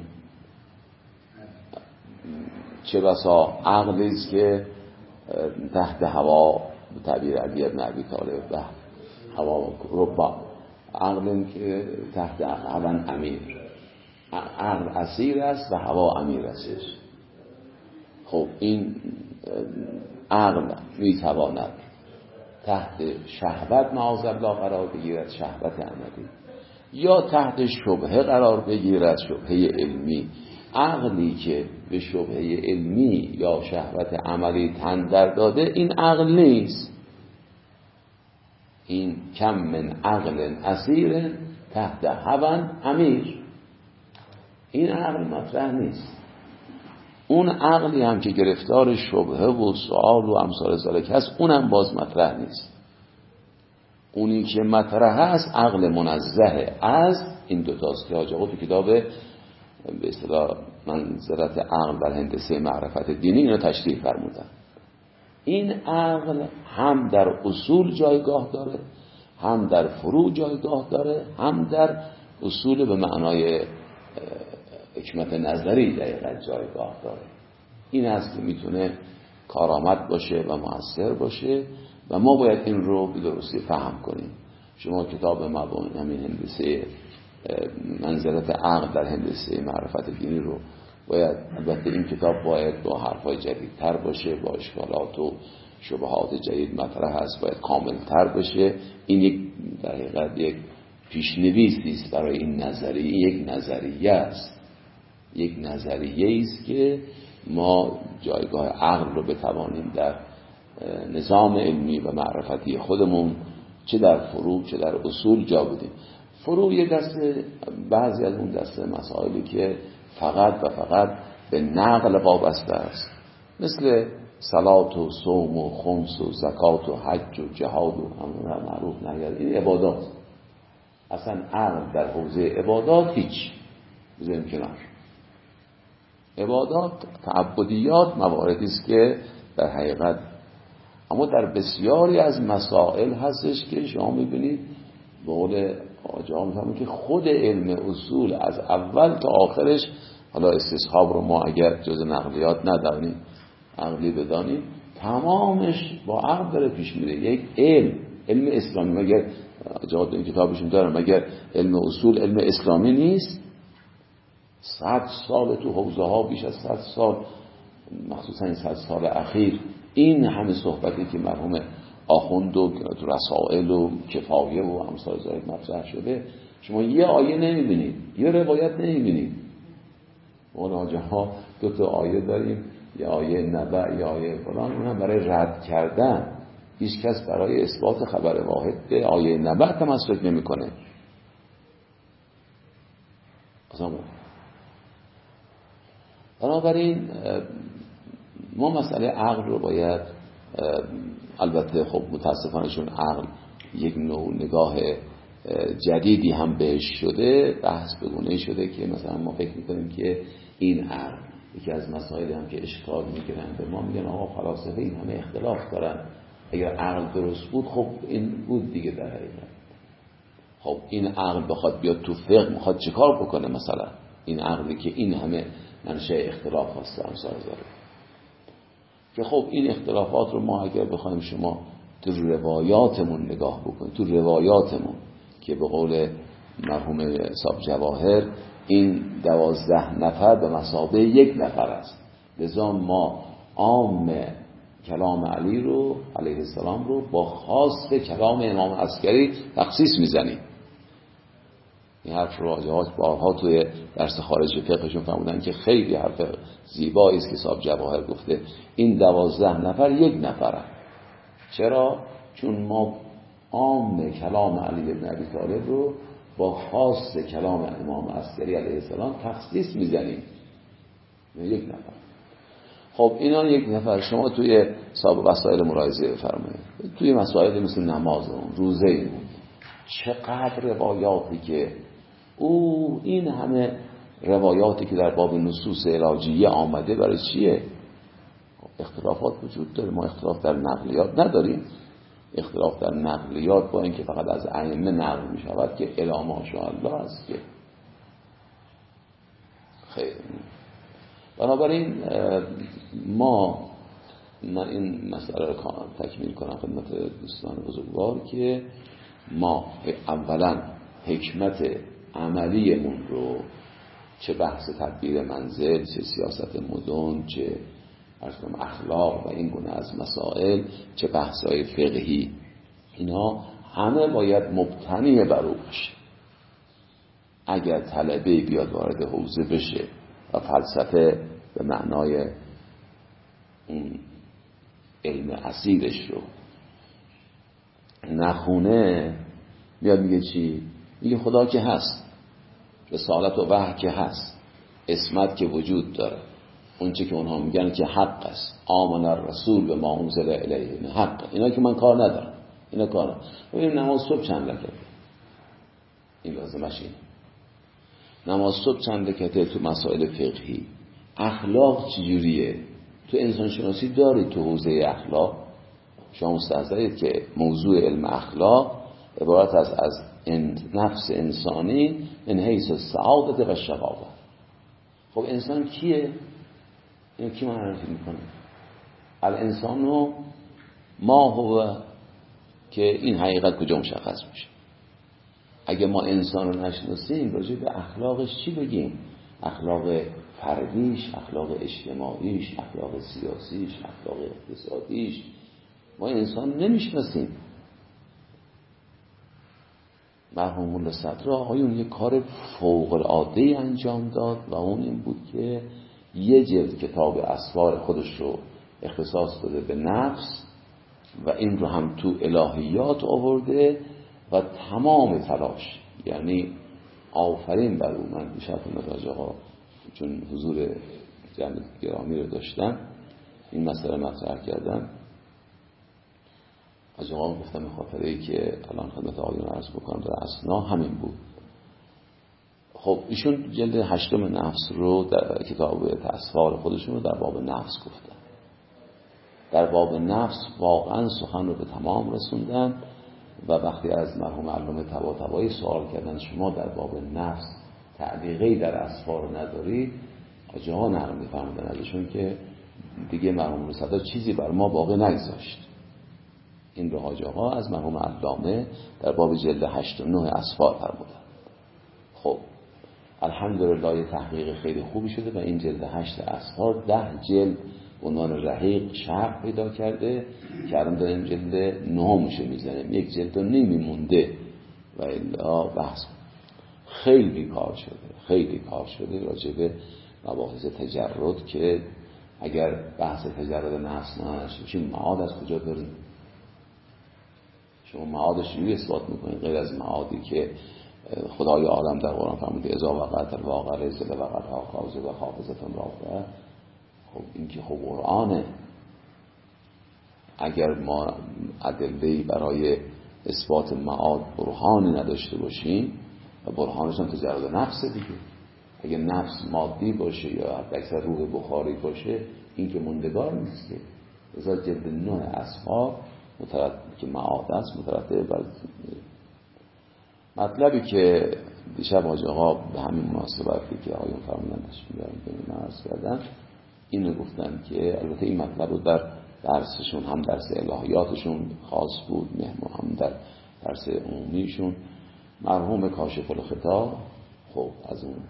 چه بسا عقلی است که تحت هوا به تعبیر علی ابن ابی طالب و هوا ربا، عقلی که تحت هوا امیر، عقل اسیر است و هوا امیر است. خب این عقل میتواند تحت شهوت معاذالله قرار بگیرد، شهوت عملی، یا تحت شبهه قرار بگیرد، شبهه علمی. عقلی که به شبهه علمی یا شهوت عملی تن در داده، این عقل نیست. این کم من عقل اسیر تحت هوا امیر، این عقل مطرح نیست. اون عقلی هم که گرفتار شبهه و سؤال و امثال ذالک هست، اونم باز مطرح نیست. اونی که مطرح هست عقل منزه از این دوتاست که حاج آقا تو کتاب به اصطلاح منزلت عقل در هندسه معرفت دینی اینو تشریح فرمودن. این عقل هم در اصول جایگاه داره، هم در فروع جایگاه داره، هم در اصول به معنای حکمت نظری دقیقا جایگاه داره. این است که میتونه کارآمد باشه و مؤثر باشه و ما باید این رو به درستی فهم کنیم. شما کتاب مبانی همین هندسه منزلت عقل در هندسه معرفت دینی رو باید، البته این کتاب باید با حرفای جدیدتر باشه، با اشکالات و شبهات جدید مطرح هست، باید کاملتر بشه. این یک در حقیقت یک پیشنویسی است برای این نظریه، یک نظریه است، یک نظریه است که ما جایگاه عقل رو بتوانیم در نظام علمی و معرفتی خودمون چه در فروع چه در اصول جا بدیم. فروع یک دسته، بعضی از اون دسته مسائلی که فقط و فقط به نقل وابسته است، مثل صلات و صوم و خمس و زکات و حج و جهاد و همون معروف نهی، این عبادات. اصلا عقل در حوزه عبادات هیچ، بذاریم کنار. عبادات تعبدیات مواردی است که در حقیقت، اما در بسیاری از مسائل هستش که شما میبینید به قول آقا میفهمید که خود علم اصول از اول تا آخرش، حالا استصحاب رو ما اگر جز نقلیات ندانیم عقلی بدانیم، تمامش با عقل داره پیش میره. یک علم اسلامی، مگر جواد این کتابشون دارم، مگر علم اصول علم اسلامی نیست؟ 100 سال تو حوزه ها، بیش از 100 سال، مخصوصا این 100 سال اخیر، این همه صحبتی که مرحوم آخوند و تو رسائل و کفایه و امثال ذالک مطرح شده، شما یه آیه نمیبینید، یه روایت نمیبینید. اون آجاها 2 تا آیه داریم، یه آیه نبع، یه آیه فلان، اون هم برای رد کردن. هیچ کس برای اثبات خبر واحد به آیه نبع تمسک نمیکنه. بنابراین ما مسئله عقل رو باید، البته خب متاسفانه چون عقل یک نوع نگاه جدیدی هم بهش شده، بحث به گونه‌ای شده که مثلا ما فکر میکنیم که این عقل یکی از مسائلی هم که اشکال میگیرن به ما، میگن آقا فلاسفه این همه اختلاف دارن، اگر عقل درست بود خب این بود دیگه. در حقیقت خب این عقل بخواد بیاد تو فقه میخواد چیکار بکنه؟ مثلا این عقلی که این همه منشأ اختلاف هست امثال ذالک، که خب این اختلافات رو ما اگر بخوایم شما تو روایاتمون نگاه بکنیم، تو روایاتمون که به قول مرحوم صاحب جواهر این 12 نفر به مثابه 1 نفر است، لذا ما عام کلام علی رو علیه السلام رو با خاص کلام امام عسکری تخصیص میزنیم. این حرف رو آجاهاش بارها توی درس خارج فقهشون فرمودن که خیلی حرف زیبایی است که صاحب جواهر گفته این 12 نفر 1 نفرن. چرا؟ چون ما عام کلام علی بن ابی طالب رو با خاص کلام امام عسکری علیه السلام تخصیص میزنیم 1 نفر. خب اینا 1 نفر شما توی صاحب وسائل ملاحظه فرمایید، توی مسائل مثل نمازمون، روزه‌مون، چقدر روایاتی که این همه روایاتی که در باب نصوص علاجیه آمده برای چیه؟ اختلافات وجود داره. ما اختلاف در نقلیات نداریم. اختلاف در نقلیات با اینکه فقط از ائمه نقل می شود که الی ماشاءالله است که خیر. بنابراین من این مسئله رو تکمیل کنم خدمت دوستان بزرگوار که ما اولا حکمت عملیمون رو، چه بحث تدبیر منزل، چه سیاست مدن، چه اخلاق و این گونه از مسائل، چه بحث‌های فقهی، اینا همه باید مبتنی بر او باشه. اگر طلبه بیاد وارد حوزه بشه و فلسفه به معنای اون علم اصیلش رو نخونه، میاد میگه چی؟ میگه خدا که هست، رسالت و وحی که هست، اسمت که وجود داره، اون چه که اونها میگن که حق است، آمن الرسول به ما انزل الیه حق، اینا که من کار ندارم. اینا کارا. ببین نماز صبح چند رکعته، این لازمش اینه. نماز صبح چند رکعته تو مسائل فقهی. اخلاق چجوریه؟ تو انسان شناسی داری تو حوزه اخلاق. شما مستحضرید که موضوع علم اخلاق عبارت از نفس انسانی من حیث السعادت و شقاوت. خب انسان کیه؟ اینو کی معرفی میکنه؟ الانسان ما هو، که این حقیقت کجا مشخص میشه؟ اگه ما انسان رو نشناسیم راجع به اخلاقش چی بگیم؟ اخلاق فردیش، اخلاق اجتماعیش، اخلاق سیاسیش، اخلاق اقتصادیش، ما انسان نمیشناسیم. مرحوم مولا صدر آقایون یک کار فوق العاده انجام داد و اون این بود که یه جلد کتاب اسرار خودش رو اختصاص داده به نفس و این رو هم تو الهیات آورده و تمام تلاش، یعنی آفرین بر اون. من دیشب نتاج آقا چون حضور جمع گرامی رو داشتم این مسئله مطرح کردم، از آقا گفتم به خاطره‌ای که الان خدمت آقایون عرض بکنم در اثنا همین بود. خب ایشون جلد 8 نفس رو در کتاب اسرار خودشون رو در باب نفس گفتن. در باب نفس واقعا سخن رو به تمام رسوندن و وقتی از مرحوم علامه طباطبایی سوال کردن شما در باب نفس تعلیقی در اسرار ندارید، حاجی ها نقل می‌فرمودن ازشون که دیگه مرحوم صدا چیزی بر ما باقی نگذاشت. این رو حاجی ها از مرحوم علامه در باب جلد 8 و 9 اسرار فرمودن. خب الحمدلله یه تحقیق خیلی خوبی شده و این جلد 8 اسرار 10 جلد عنوان رحیق شرح پیدا کرده که الان داریم جلد 9 میزنیم، یک جلد و نیمی مونده و الا بحث خیلی کار شده راجع به مباحث تجرد که اگر بحث تجرد نفس نشیم معاد از کجا داریم؟ شما معادش روی اثبات میکنید غیر از معادی که خدای عالم در قرآن فرموده اذا وقعت الواقعه زل وقعتها کاذبه و حافظة رافعه. خب این که خب قرآنه. اگر ما ادله‌ای برای اثبات معاد برهانی نداشته باشیم و برهانش هم تجرد نفس دیگه، اگر نفس مادی باشه یا اکثر روح بخاری باشه این که موندگار نیست که. لذا جلد 9 اسفار که معاد است مترتب بر مطلبی که دیشب حاج آقا به همین مناسبتی که آقایون فرمودن تشریف عرض کردن اینو گفتن که البته این مطلب رو در درسشون هم درس الهیاتشون خاص بود هم در درس عمومیشون مرحوم کاشف الخطا، خب از اون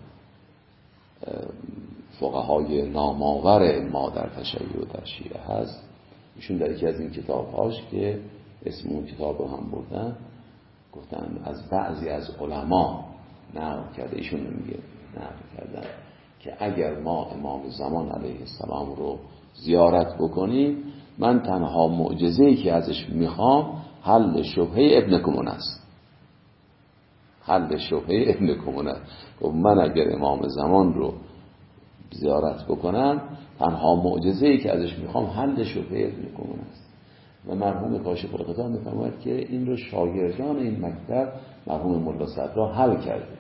فقهای نامآور ما در تشیع و در شیعه هست، ایشون در یکی از این کتابهاش که اسم اون کتاب رو هم بردن گفتن از بعضی از علما نقل کرده، ایشون نمیگه نقل کردن که اگر ما امام زمان علیه السلام رو زیارت بکنیم من تنها معجزه‌ای که ازش میخوام حل شبهه ابن کمون است. حل شبهه ابن کمون است. من اگر امام زمان رو زیارت بکنم تنها معجزه‌ای که ازش میخوام حل شبهه ابن کمون است. و مرحوم کاشف الغطا میفرماید که این رو شاگردان این مکتب مرحوم مولا صدرا حل کرده.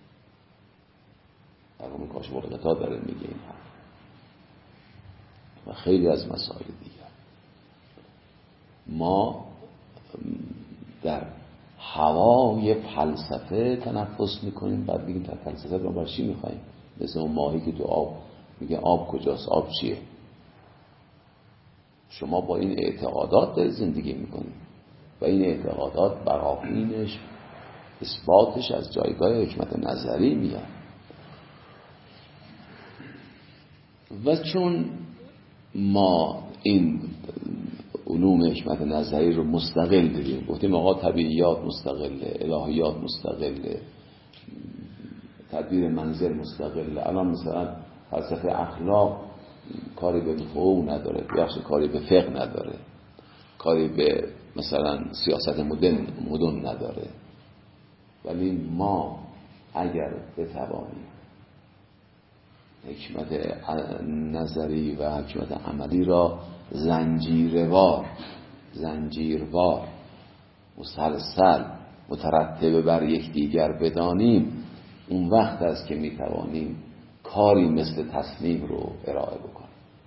مرحوم کاشف الغطا داره میگه این حل و خیلی از مسائل دیگر. ما در هوای فلسفه تنفس میکنیم بعد میگیم در فلسفه رو برای چی میخوایم؟ مثل اون ماهی که تو آب میگه آب کجاست؟ آب چیه؟ شما با این اعتقادات دارید زندگی میکنید و این اعتقادات براهینش اثباتش از جایگاه حکمت نظری میاد و چون ما این علوم حکمت نظری رو مستقل داریم، گفتیم آقا طبیعیات مستقله، الهیات مستقله، تدبیر منزل مستقله. الان مثلا فلسفه اخلاق کاری به فقه نداره، بخش کاری به فقه نداره، کاری به مثلا سیاست مدن نداره، ولی ما اگر بتوانیم حکمت نظری و حکمت عملی را زنجیروار مسلسل مترتب بر یکدیگر بدانیم، اون وقت است که میتوانیم کاری مثل تصمیم رو ارائه بکنیم.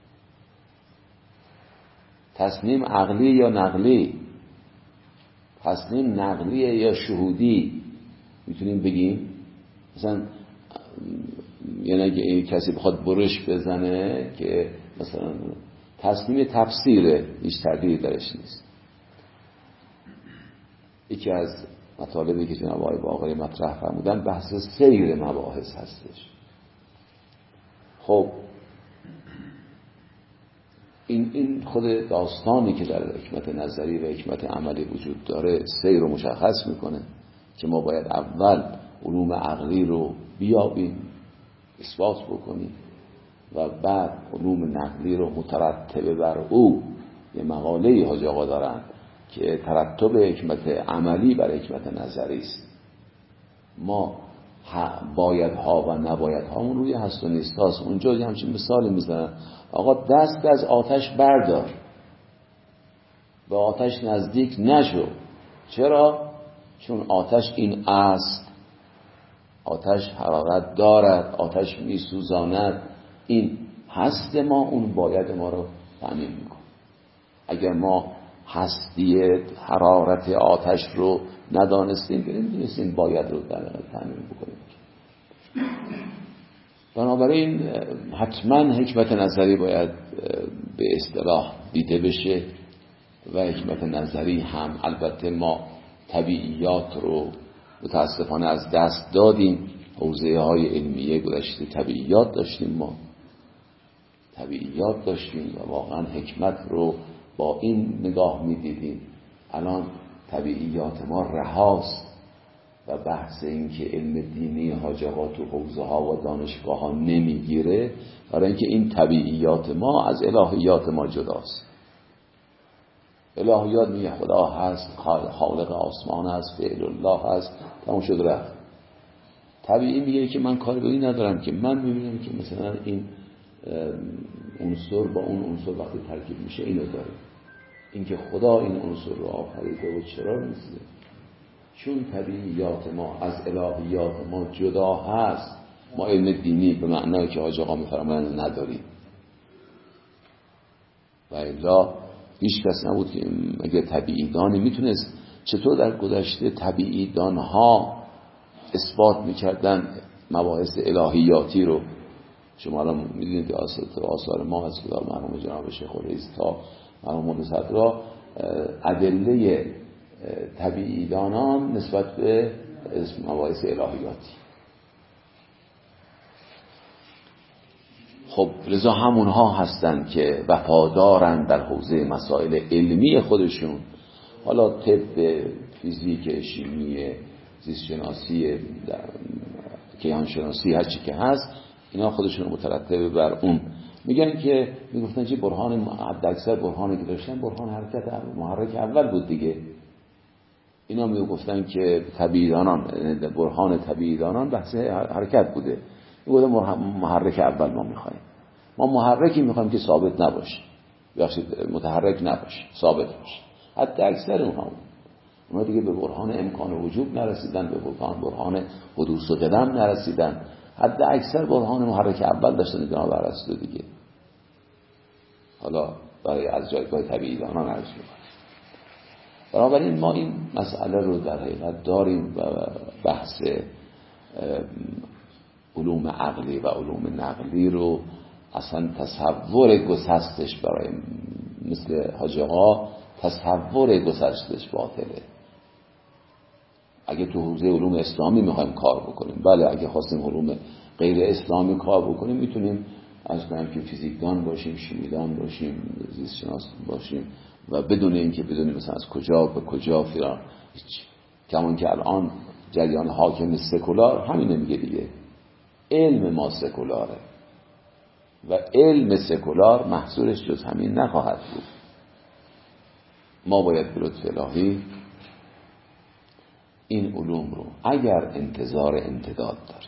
تصمیم عقلی یا نقلی، تصمیم نقلیه یا شهودی، میتونیم بگیم مثلا یعنی اگه کسی بخواد برش بزنه که مثلا تصمیم تفسیره، هیچ تردیدی درش نیست. یکی از مطالبی که جناب آقای باقری مطرح فرمودن بحث سیر مباحث هستش. خب این خود داستانی که در حکمت نظری و حکمت عملی وجود داره سیر رو مشخص میکنه که ما باید اول علوم عقلی رو بیابیم، اثبات بکنیم و بعد علوم نقلی رو مترتب بر او. یه مقاله حاج آقا دارن که ترتب حکمت عملی بر حکمت نظری است. ما بایدها و نبایدهامون روی هست و نیست هاست. اونجا همچین مثالی میزنن، آقا دست از آتش بردار، به آتش نزدیک نشو. چرا؟ چون آتش این است، آتش حرارت دارد، آتش میسوزاند. این هست ما، اون باید ما رو تأمین میکنه. اگر ما هستی حرارت آتش رو ندانستیم که نمیتونستیم باید رو تأمین بکنیم. بنابراین حتما حکمت نظری باید به اصطلاح دیده بشه و حکمت نظری هم البته ما طبیعیات رو متاسفانه از دست دادیم. حوزه های علمیه گذشته طبیعیات داشتیم، ما طبیعیات داشتیم و واقعا حکمت رو با این نگاه میدیدیم. الان طبیعیات ما رهاست و بحث این که علم دینی حاج آقا تو حوزه ها و دانشگاه ها نمیگیره، برای اینکه این طبیعیات ما از الهیات ما جداست. الهیات میگه خدا هست، خالق آسمان هست، فعل الله هست، تمام شد رفت. طبیعی میگه که من کاری به این ندارم، که من میبینم که مثلا این عنصر با اون عنصر وقتی ترکیب میشه اینو داره. اینکه خدا این عنصر رو آفریده و چرا نیست؟ چون طبیعیات ما از الهیات ما جدا هست. ما علم دینی به معنایی که حاج آقا میفرمایند نداریم. و الا هیچ کس نبود که اگه طبیعی دانی میتونست. چطور در گذشته طبیعی دانها اثبات میکردن مباحث الهیاتی رو؟ شما الان میدونید آثار ما از کتاب مرحوم جناب شیخ الرئیس تا مرحوم صدرا ادله طبیعی دانان نسبت به مباحث الهیاتی. خب لذا همونها هستن که وفادارن در حوزه مسائل علمی خودشون، حالا طب، فیزیک، شیمی، زیستشناسی، کیهانشناسی، هر چی که هست، اینا خودشون مترتب بر اون. میگن که میگفتن چه برهان، حد اکثر برهانی که داشتن برهان حرکت محرک اول بود دیگه. اینا میگفتن که طبیعی دانان، برهان طبیعی دانان بحث حرکت بوده. میگفتن محرک اول ما میخوایم، ما محرکی میخوایم که ثابت نباشه، بخشید متحرک نباشه، ثابت باشه. حتی اکثر اونها دیگه به برهان امکان وجود نرسیدن، به برهان حدوث و قدم نرسیدن. حتی اکثر برهان محرک اول داشتن جناب ارسطو دیگه. حالا برای از جایگاه طبیعی دانان عرض میکنم. بنابراین ما این مسئله رو در حقیقت داریم و بحث علوم عقلی و علوم نقلی رو اصلا تصور گسستش برای مثل حاج آقا تصور گسستش باطله. اگه تو حوزه علوم اسلامی میخوایم کار بکنیم، بله، اگه خواستیم علوم غیر اسلامی کار بکنیم میتونیم از کنیم که فیزیکدان باشیم، شیمیدان باشیم، زیست شناس باشیم و بدون اینکه بدونیم مثلا از کجا به کجا فلان. کمان که الان جریان حاکم سکولار همین میگه دیگه، علم ما سکولاره و علم سکولار محصولش جز همین نخواهد بود. ما باید به لطف الهی این علوم رو اگر انتظار امتداد داره،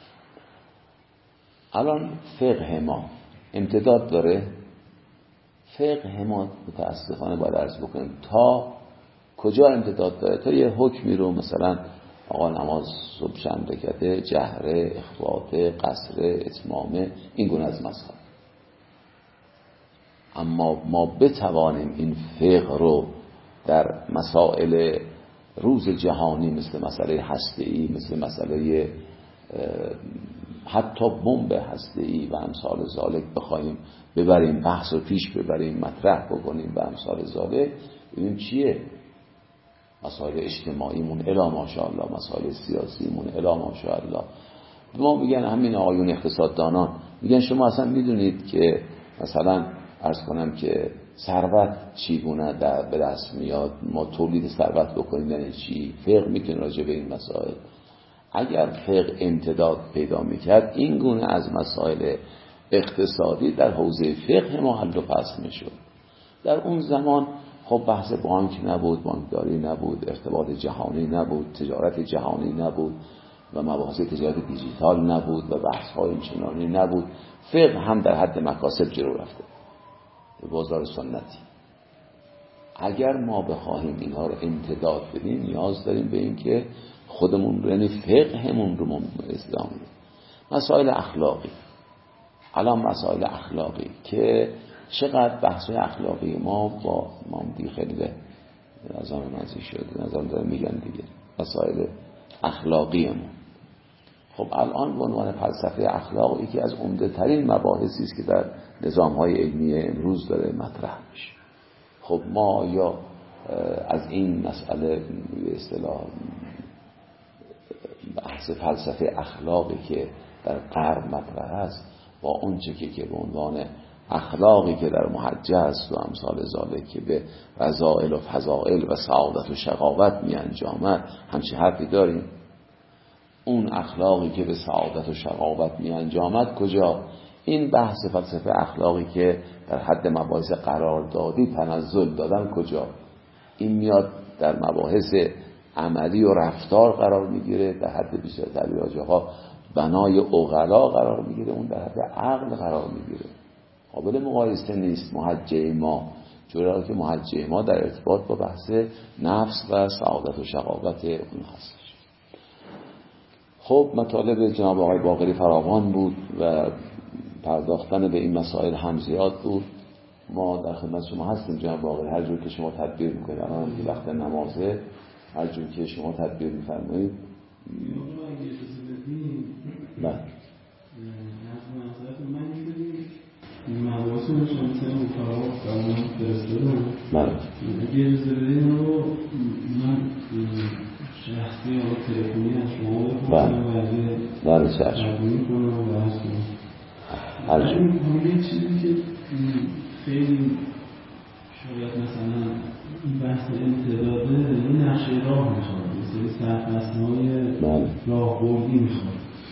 الان فقه ما امتداد داره، فقه ما متاسفانه باید عرض بکنیم تا کجا امتداد داره؟ تا یه حکمی رو مثلا آقا نماز صبح چند رکعته، جهره، اخفاته، قصره، اتمامه، این گونه از مذهب. اما ما بتوانیم این فقه رو در مسائل روز جهانی مثل مسئله هسته‌ای، مثل مسئله حتی بمب هسته‌ای و امثال ذالک بخوایم ببریم، بحث رو پیش ببریم، مطرح بکنیم و امثال ذالک، ببینیم چیه مسائل اجتماعیمون الا ماشاءالله، مسائل سیاسیمون الا ماشاءالله. ما میگن همین آقایون اقتصاددانان میگن شما اصلا میدونید که مثلا عرض کنم که ثروت چیگونه به دست میاد، ما تولید ثروت بکنیم یعنی چی؟ فقه میتونه راجع به این مسائل. اگر فقه امتداد پیدا میکرد این گونه از مسائل اقتصادی در حوزه فقه ما حل و فصل میشد. در اون زمان خب بحث بانک نبود، بانکداری نبود، ارتباط جهانی نبود، تجارت جهانی نبود و مباحث تجارت دیجیتال نبود و بحث‌های اینچنانی نبود. فقه هم در حد مکاسب جلو رفته به بازار سنتی. اگر ما بخواهیم اینها رو امتداد بدیم نیاز داریم به این که خودمون رو یعنی فقهمون رو اصلاح کنیم. مسائل اخلاقی، الان مسائل اخلاقی که چقدر بحث اخلاقی ما با مامدی خیلی از آن نزدیک شد، نظرم داره میگن دیگه مسائل اخلاقی ما. خب الان به عنوان فلسفه اخلاق یکی از عمده ترین مباحثی است که در نظام‌های علمی امروز داره مطرح میشه. خب ما یا از این مسئله به اصطلاح بحث فلسفه اخلاقی که در غرب مطرح است با اون چیزی که به عنوان اخلاقی که در محجه است و امثال ذالک که به رذائل و فضائل و سعادت و شقاوت می انجامد همچه حرفی داریم؟ اون اخلاقی که به سعادت و شقاوت می انجامد کجا؟ این بحث فلسفه اخلاقی که در حد مباحث قراردادی تنزل دادن کجا؟ این میاد در مباحث عملی و رفتار قرار میگیره، در حد بیشتر تعبیر آقا بنای عقلا قرار میگیره، اون در حد عقل قرار میگیره. قابل مقایسه نیست محجه ما، جوری که محجه ما در ارتباط با بحث نفس و سعادت و شقاوت اون هستش. خب مطالب جناب آقای باقری فراوان بود و پرداختن به این مسائل هم زیاد بود. ما در خدمت شما هستیم جناب باقری، هر جور که شما تدبیر میکنید. الان که وقت نمازه هر جور که شما تدبیر میفرمایید. بله. این مباحث رو شما مطابق قانون فرستادم. بله. اگه اجازه بدین رو من شخصی یا تلفنی از شما بپرسم و بله چشم تقدیم کنم و بحث کنم. هر جور. یه چیزی که خیلی شاید مثلا این بحث امتداده یه نقشه راه میخواد، یه سری سرفصل‌های راهبردی میخواد.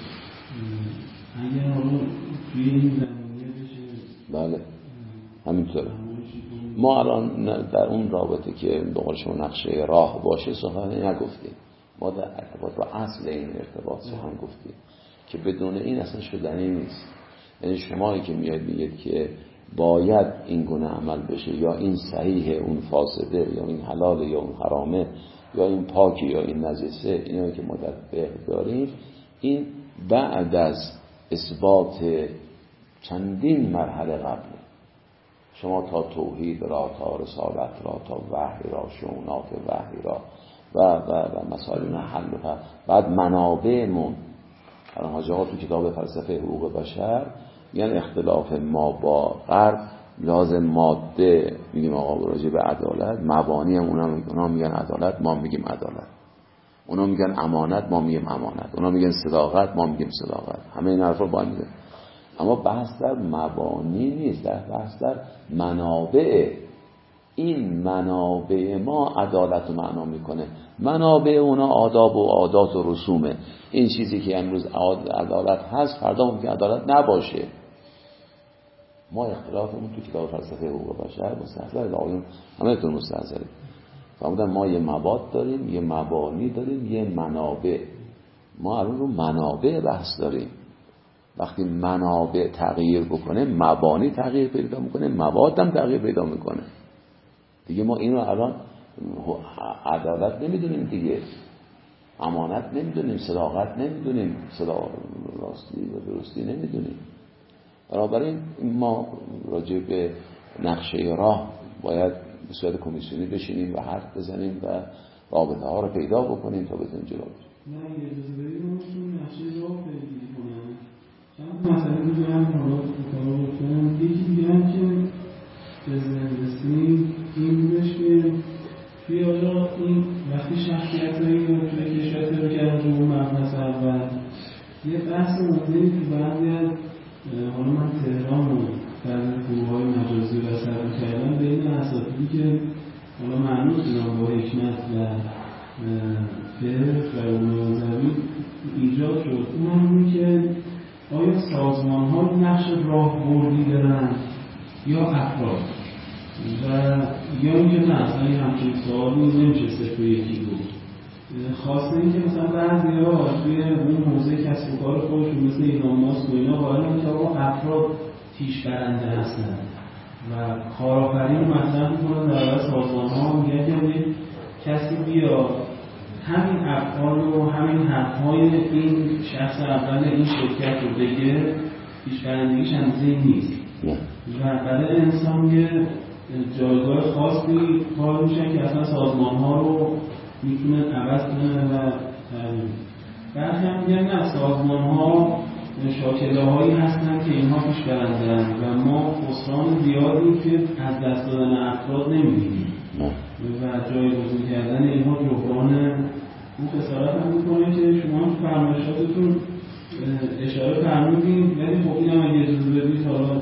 اگر حالا توی این زمینه بشه بله همینطوره. ما الان در اون رابطه که به قول شما نقشه راه باشه سخنی نگفتیم، ما در ارتباط با اصل این ارتباط سخن گفتیم که بدون این اصلا شدنی نیست. یعنی شمایی که میاد میگید که باید این گونه عمل بشه یا این صحیحه اون فاسده یا این حلاله یا اون حرامه یا این پاکی یا این نجسه، اینایی که ما در فقه داریم، این بعد از اثبات چندین مرحله قبل شما تا توحید را، تا رسالت را، تا وحی را، شؤونات وحی را و مسائل حل و بعد منابعمون. الان حاجی آقا تو کتاب فلسفه حقوق بشر میگن اختلاف ما با غرب لازم ماده، میگیم آقا راجع به عدالت مبانی هم اونا میگن عدالت، ما میگیم عدالت. اونا میگن امانت، ما میگیم امانت. اونا میگن صداقت، ما میگیم صداقت. همه این حرفا با هم میگن. اما بحث در مبانی نیست، بحث در منابع. این منابع ما عدالت رو معنا میکنه، منابع اونا آداب و عادات و رسومه. این چیزی که امروز عدالت هست فردا ممکن عدالت نباشه. ما اختلافمون تو کتاب فلسفه حقوق بشر مستحضر آقایون همه تون مستحضرید. فرمودن ما یه مباد داریم، یه مبانی داریم، یه منابع. ما الان رو منابع بحث داریم. وقتی منابع تغییر بکنه مبانی تغییر پیدا میکنه، مواد هم تغییر پیدا میکنه. دیگه ما اینو الان عدالت نمیدونیم دیگه، امانت نمیدونیم، صداقت نمیدونیم، راستی و درستی نمیدونیم. بنابراین ما راجع به نقشه راه باید به صورت کمیسیونی بشینیم و حرف بزنیم و رابطه ها رو پیدا بکنیم تا بتونیم جلو بریم. نه یه جزوه‌ای رو نقشه راه پیدا کنن. چند مسئله دیگه هم حالا مطالعه بکنم. یکی دیگه هم که به ذهن رسید این بودش که توی حالا این وقتی شخصیت‌هایی رو توی کشور پیدا کردن تو اون مبحث اول یه بحث موضوعی که بعضی از حالا من تهران رو در گروه‌های مجازی رصد کردم بین اساتیدی که حالا معنوس بودن با حکمت و فقه و علوم نظری ایجاد شد. اون هم که آیا سازمان‌ها نقش راهبردی دارن یا افراد و یا اینکه نه اصلا یه همچین سوالی نمیشه صرف یکی بود. خواسته این که مثلا بعضی‌ها توی اون حوزه کسب و کار خودشون مثل ایلان ماسک و اینا قائلن که آقا افراد پیش برنده هستن و کارآفرین رو مطرح می‌کنن در سازمان‌ها، میگن که کسی بیا همین افعال و همین حرف‌های این شخص اول این شرکت رو بگه، پیش برندگیش اندازه‌ای نیست و برای انسان یه جایگاه خاصی قائل میشن که اصلا سازمان‌ها رو میتونه عوض کنه و برخی هم میگن نه سازمان‌ها شاکله‌هایی هستن که اینها پیش برندن و ما خسران زیادی که از دست دادن افراد نمی‌بینیم و جایگزین کردن اینها جبران اون خسارت هم میکنه که شما فرمایشاتتون اشاره فرمودین، ولی خب این هم اگه اجازه بدید حالا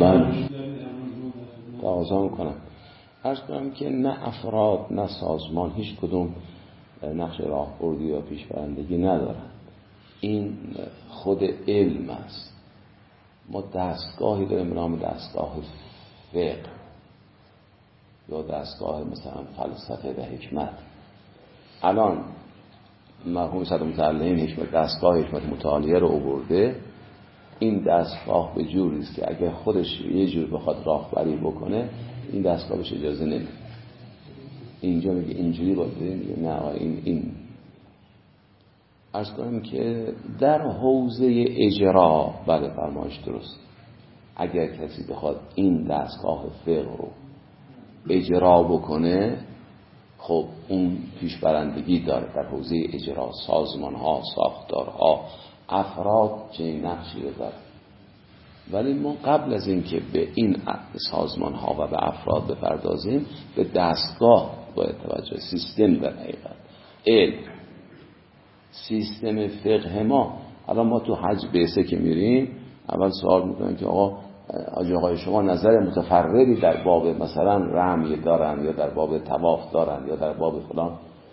تقاضا میکنم عرض کنم که نه افراد نه سازمان هیچ کدوم نقش راهبردی یا پیشبرندگی ندارن. این خود علم است. ما دستگاهی داریم به نام دستگاه فقه یا دستگاه مثلا فلسفه و حکمت. الان مرحوم صدر متعلم حکمت دستگاه حکمت مطالعه رو آورده. این دستگاه به جوری است که اگر خودش یه جور بخواد راهبری بکنه این دستگاه بهش اجازه نمیده. اینجا میگه اینجوری باید میگه نه این عرض کنم که در حوزه اجرا بله فرمایش درست. اگر کسی بخواد این دستگاه فقه رو اجرا بکنه خب اون پیشبرندگی داره در حوزه اجرا. سازمان ها، ساختارها، افراد چه نقشی رو داره. ولی ما قبل از اینکه به این سازمان ها و به افراد بپردازیم به دستگاه باید توجه. سیستم در حقیقت علم سیستم فقه ما. الان ما تو حج بعثه که میریم اول سوال میکنن که آقای شما نظر متفرقی در باب مثلا رمی دارن یا در باب طواف دارن یا در باب فلان.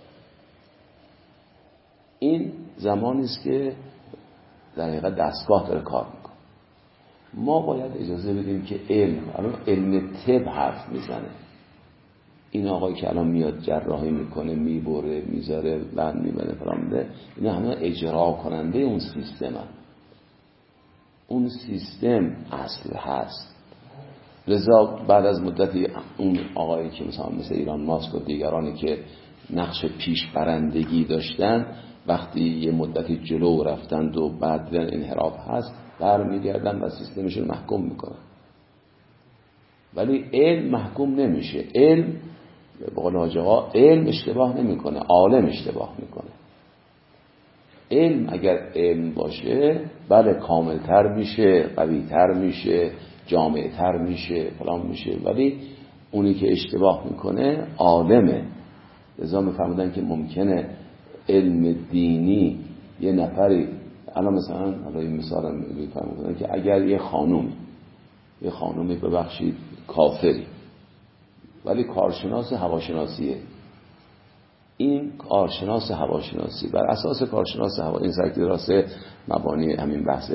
این زمانی است که در حقیقت دستگاه داره کار میکنه. ما باید اجازه بدیم که علم طب حرف میزنه. این آقایی که الان میاد جراحی میکنه میبره میذاره بند میبره فلان میده، اینا همه اجرا کننده اون سیستم هم. اون سیستم اصل هست. لذا بعد از مدتی اون آقایی که مثل ایلان ماسک و دیگرانی که نقش پیش برندگی داشتن وقتی یه مدتی جلو رفتند و بعد دیدن انحراف هست برمیگردن و سیستمشون محکوم میکنن. ولی علم محکوم نمیشه. علم به قول حاج آقا علم اشتباه نمیکنه، عالم اشتباه میکنه. علم اگر علم باشه بله کاملتر میشه، قویتر میشه، جامعتر میشه، فلان میشه. ولی اونی که اشتباه میکنه عالمه. لذا میفهمدن که ممکنه علم دینی یه نفری الان مثلا این مثال میفهمدن که اگر یه خانومی ببخشید کافری ولی کارشناس هواشناسیه، این کارشناس هواشناسی بر اساس کارشناس هوا این سرکی دراسته مبانی همین بحث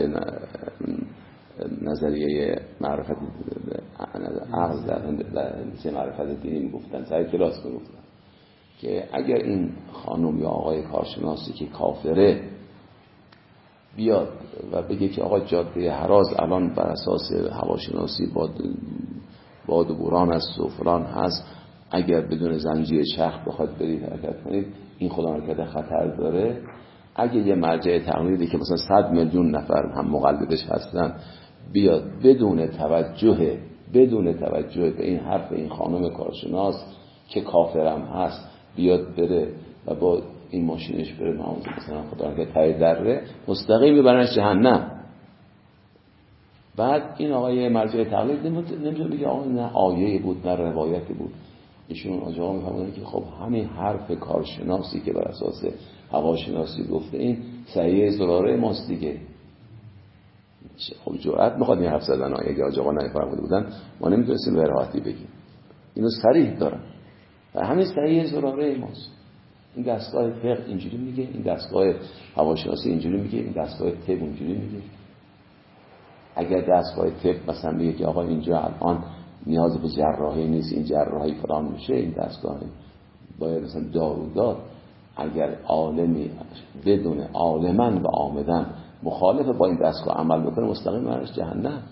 نظریه معرفت عقل در هندسه معرفت دینی میگفتن سر کلاس میگفتن که اگر این خانم یا آقای کارشناسی که کافره بیاد و بگه که آقا جاده هراز الان بر اساس هواشناسی باد و بوران است و فلان هست، اگر بدون زنجیر چرخ بخواد برید حرکت کنید این خدا نکرده خطر داره. اگه یه مرجع تقلیدی که مثلا 100 میلیون نفر هم مقلدش هستن بیاد بدون توجه به این حرف این خانم کارشناس که کافرم هست بیاد بره و با این ماشینش بره مثلا خدا نکرده ته دره مستقیم ببرنش جهنم. بعد این آقای مرجع تقلید نمیتونه بگه آقا نه آیه بود نه روایتی بود. ایشون آقا میفهمونه که خب همین حرف کارشناسی که بر اساس هواشناسی گفته این صحیح زراره ماست دیگه. خب جرأت میخواد این حرف زدن. اگه آقا نمیفهمده بودن ما نمیتونستیم به راحتی بگیم. اینو صریح دارن و همین صحیح زراره ماست. این دستگاه فقه اینجوری میگه، این دستگاه هواشناسی اینجوری میگه، این دستگاه طب اینجوری میگه. اگر دستگاه طب مثلا میگه که آقا اینجا الان نیاز به جراحی نیست، این جراحی فلان میشه، این دستگاه باید مثلا دارو داد. اگر عالمی بدون عالماً و عامداً مخالف با این دستگاه عمل بکنه مستقیم برش جهنم.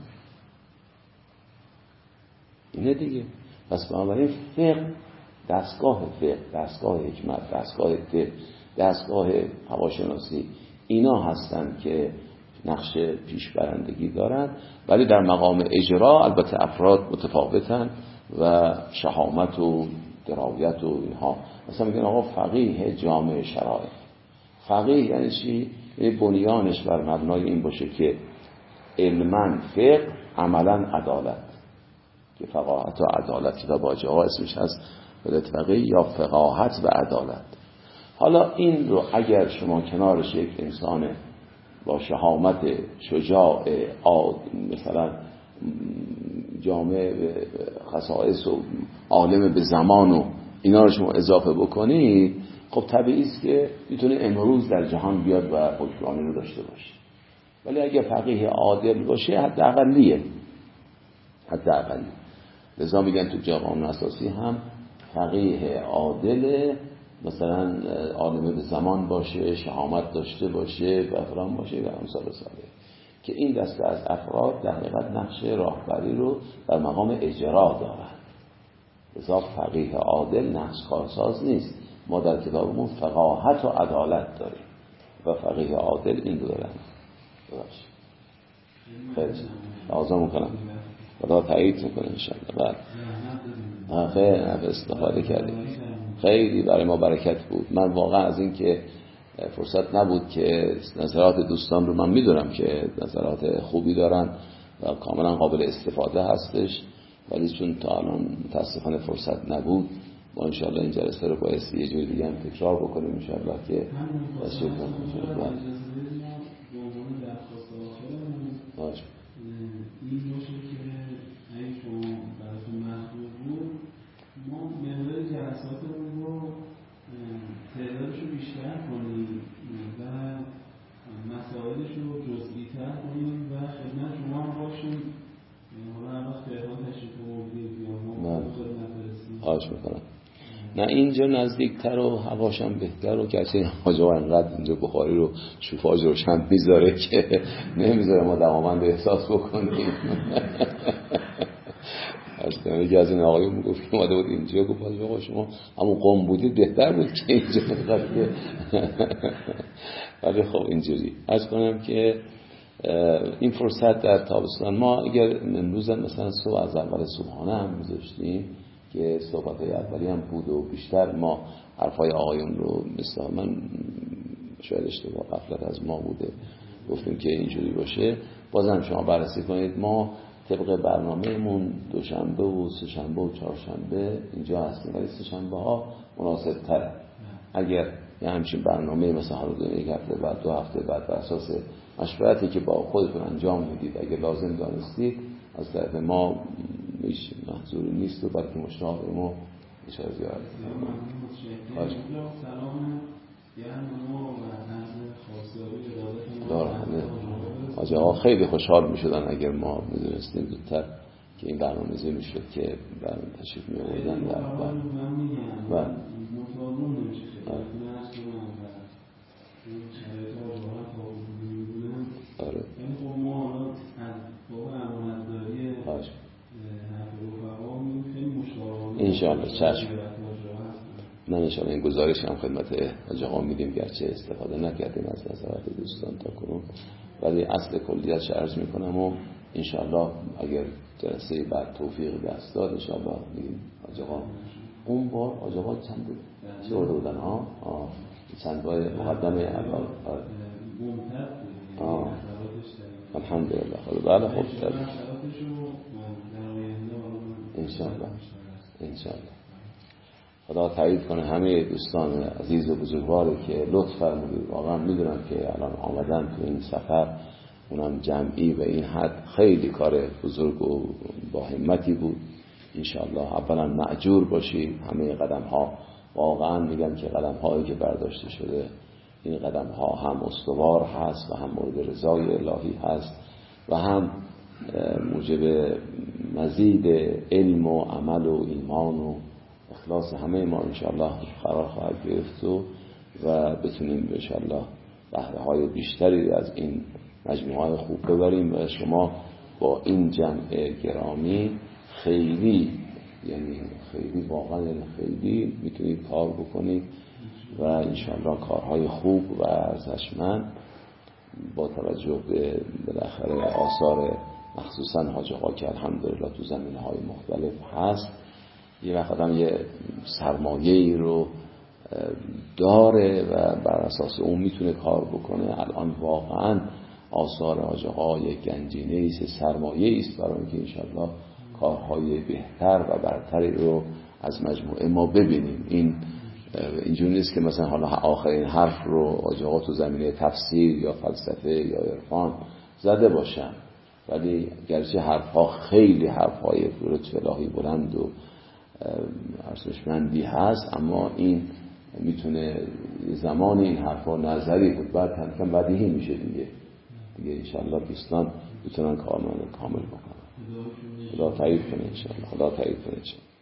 اینه دیگه. پس بنابراین فقه، دستگاه حکمت، دستگاه طب، دستگاه هواشناسی اینا هستن که نقش پیشبرندگی دارن، ولی در مقام اجرا البته افراد متفاوتن و شهامت و درایت و اینها. مثلا میگن آقا فقیه جامع شرایط. فقیه یعنی چی؟ یعنی بنیانش بر مبنای این باشه که علما فقه، عملا عدالت، که فقاهت و عدالت کتاب آجاها اسمش هست فقیه یا فقاهت و عدالت. حالا این رو اگر شما کنارش یک انسان با شهامت شجاع مثلا جامع خصائص و عالم به زمان و اینا رو شما اضافه بکنید، خب طبیعی است که میتونه امروز در جهان بیاد و حکمرانی رو داشته باشه. ولی اگه فقیه عادل باشه حداقلیه. لذا میگن تو قانون اساسی هم فقیه عادل مثلا عالم به زمان باشه، شهامت داشته باشه و فلان باشه و امثال ساله، که این دسته از افراد در حقیقت نقش راهبری رو در مقام اجرا دارن. لذا فقیه عادل نقش کارساز نیست. ما در کتابمون فقاهت و عدالت داریم و فقیه عادل این دارن. خیلی لازم میکنم خدا تایید میکنه انشاءالله. بعد خیلی استفاده کردیم، خیلی برای ما برکت بود. من واقعا از این که فرصت نبود که نظرات دوستان رو من میدونم که نظرات خوبی دارن و کاملا قابل استفاده هستش، ولی چون تا الان متاسفانه فرصت نبود، ما انشاءالله این جلسه رو باید یه جور دیگه هم تکرار بکنیم انشاءالله که تشریف کنیم. این باشه که اگه شما براتون محبوب بود ما مقدار جلساتمون رو تعدادش رو بیشتر کنیم و مسائلش رو جزئی‌تر کنیم و خدمت شما هم باشیم. حالا هر وقت تهران تشریف آوردید یا ما خدمت برسیم خواهش میکنم. نه اینجا نزدیکتر و هواشم بهتر و کسی حاجه انقدر اینجا بخاری رو شوفاژ روشن میذاره که نمیذاره ما دمامند احساس بکنیم. یکی از این آقایون میگفت که اومده بود اینجا، گفت آقا شما همون قم بودید بهتر بود که اینجا نقدر که. ولی خب اینجوری عرض کنم که این فرصت در تابستان ما اگر امروز مثلا صبح از اول صبحانه هم میذاشتیم که صحبت‌های اولی هم بود و بیشتر ما حرفای آقایون رو مثلا من شاید اشتباه غفلت از ما بوده گفتیم که اینجوری باشه، بازم شما بررسی کنید. ما طبق برنامه‌مون دوشنبه و سه‌شنبه و چهارشنبه اینجا هستیم، ولی سه‌شنبه ها مناسب تره. اگر یه همچین برنامه مثلا یک هفته بعد 2 هفته بعد بر اساس مشورتی که با خودتون انجام میدید اگر لازم دانستید از طرف ما هیچ محظوری نیست و بلکه مشتاق ما اشاره زیاد حاجه ها خیلی خوشحال می شدن اگر ما میدونستیم زودتر که این برنامه‌ریزی میشد که برنامه تشریف می آوردن و آره انشاءالله. چشم. نه انشاءالله این گزارش هم خدمت حاج آقا میدیم، گرچه استفاده نکردیم از نظرات دوستان تا کنون، ولی اصل کلیتش عرض میکنم و انشاءالله اگر جلسه بعد توفیق دست داد انشاءالله میگیم حاج آقا. اون بار حاج آقا چند بود؟ چه ورده بودن ها؟ چند بار مقدمه اول. الحمدلله. بله خب انشاءالله. خدا تایید کنه همه دوستان عزیز و بزرگواری که لطف فرمودید. واقعا میدونم که الان آمدن تو این سفر اونم جمعی و این حد خیلی کار بزرگ و با همتی بود. انشاءالله اولا مأجور باشید. همه قدم ها واقعا میگم که قدم هایی که برداشته شده این قدم ها هم استوار هست و هم مورد رضای الهی هست و هم موجب مزید علم و عمل و ایمان و اخلاص همه ما انشاءالله قرار خواهد گرفت و بتونیم انشاءالله بهره های بیشتری از این مجموعه خوب ببریم و شما با این جمع گرامی خیلی واقعا خیلی میتونید کار بکنید و انشاءالله کارهای خوب و ارزشمند با توجه به بالاخره آثار مخصوصا حاج آقا که الحمدلله تو زمینه‌های مختلف هست، یه وقت آدم یه سرمایه‌ای رو داره و بر اساس اون میتونه کار بکنه. الان واقعا آثار حاج آقا یک گنجینه است، سرمایه است برای اینکه انشاءالله کارهای بهتر و برتری رو از مجموعه ما ببینیم. اینجوری نیست که مثلا حالا آخرین حرف رو حاج آقا تو زمینه تفسیر یا فلسفه یا عرفان زده باشن، ولی گرچه حرفها خیلی حرفهای لطف الهی بلند و ارزشمندی هست، اما این میتونه زمان این حرفها نظری بود بعد کم بدیهی میشه دیگه انشاءالله دوستان میتونن کامل بکنن. خدا تایید کنه انشاءالله.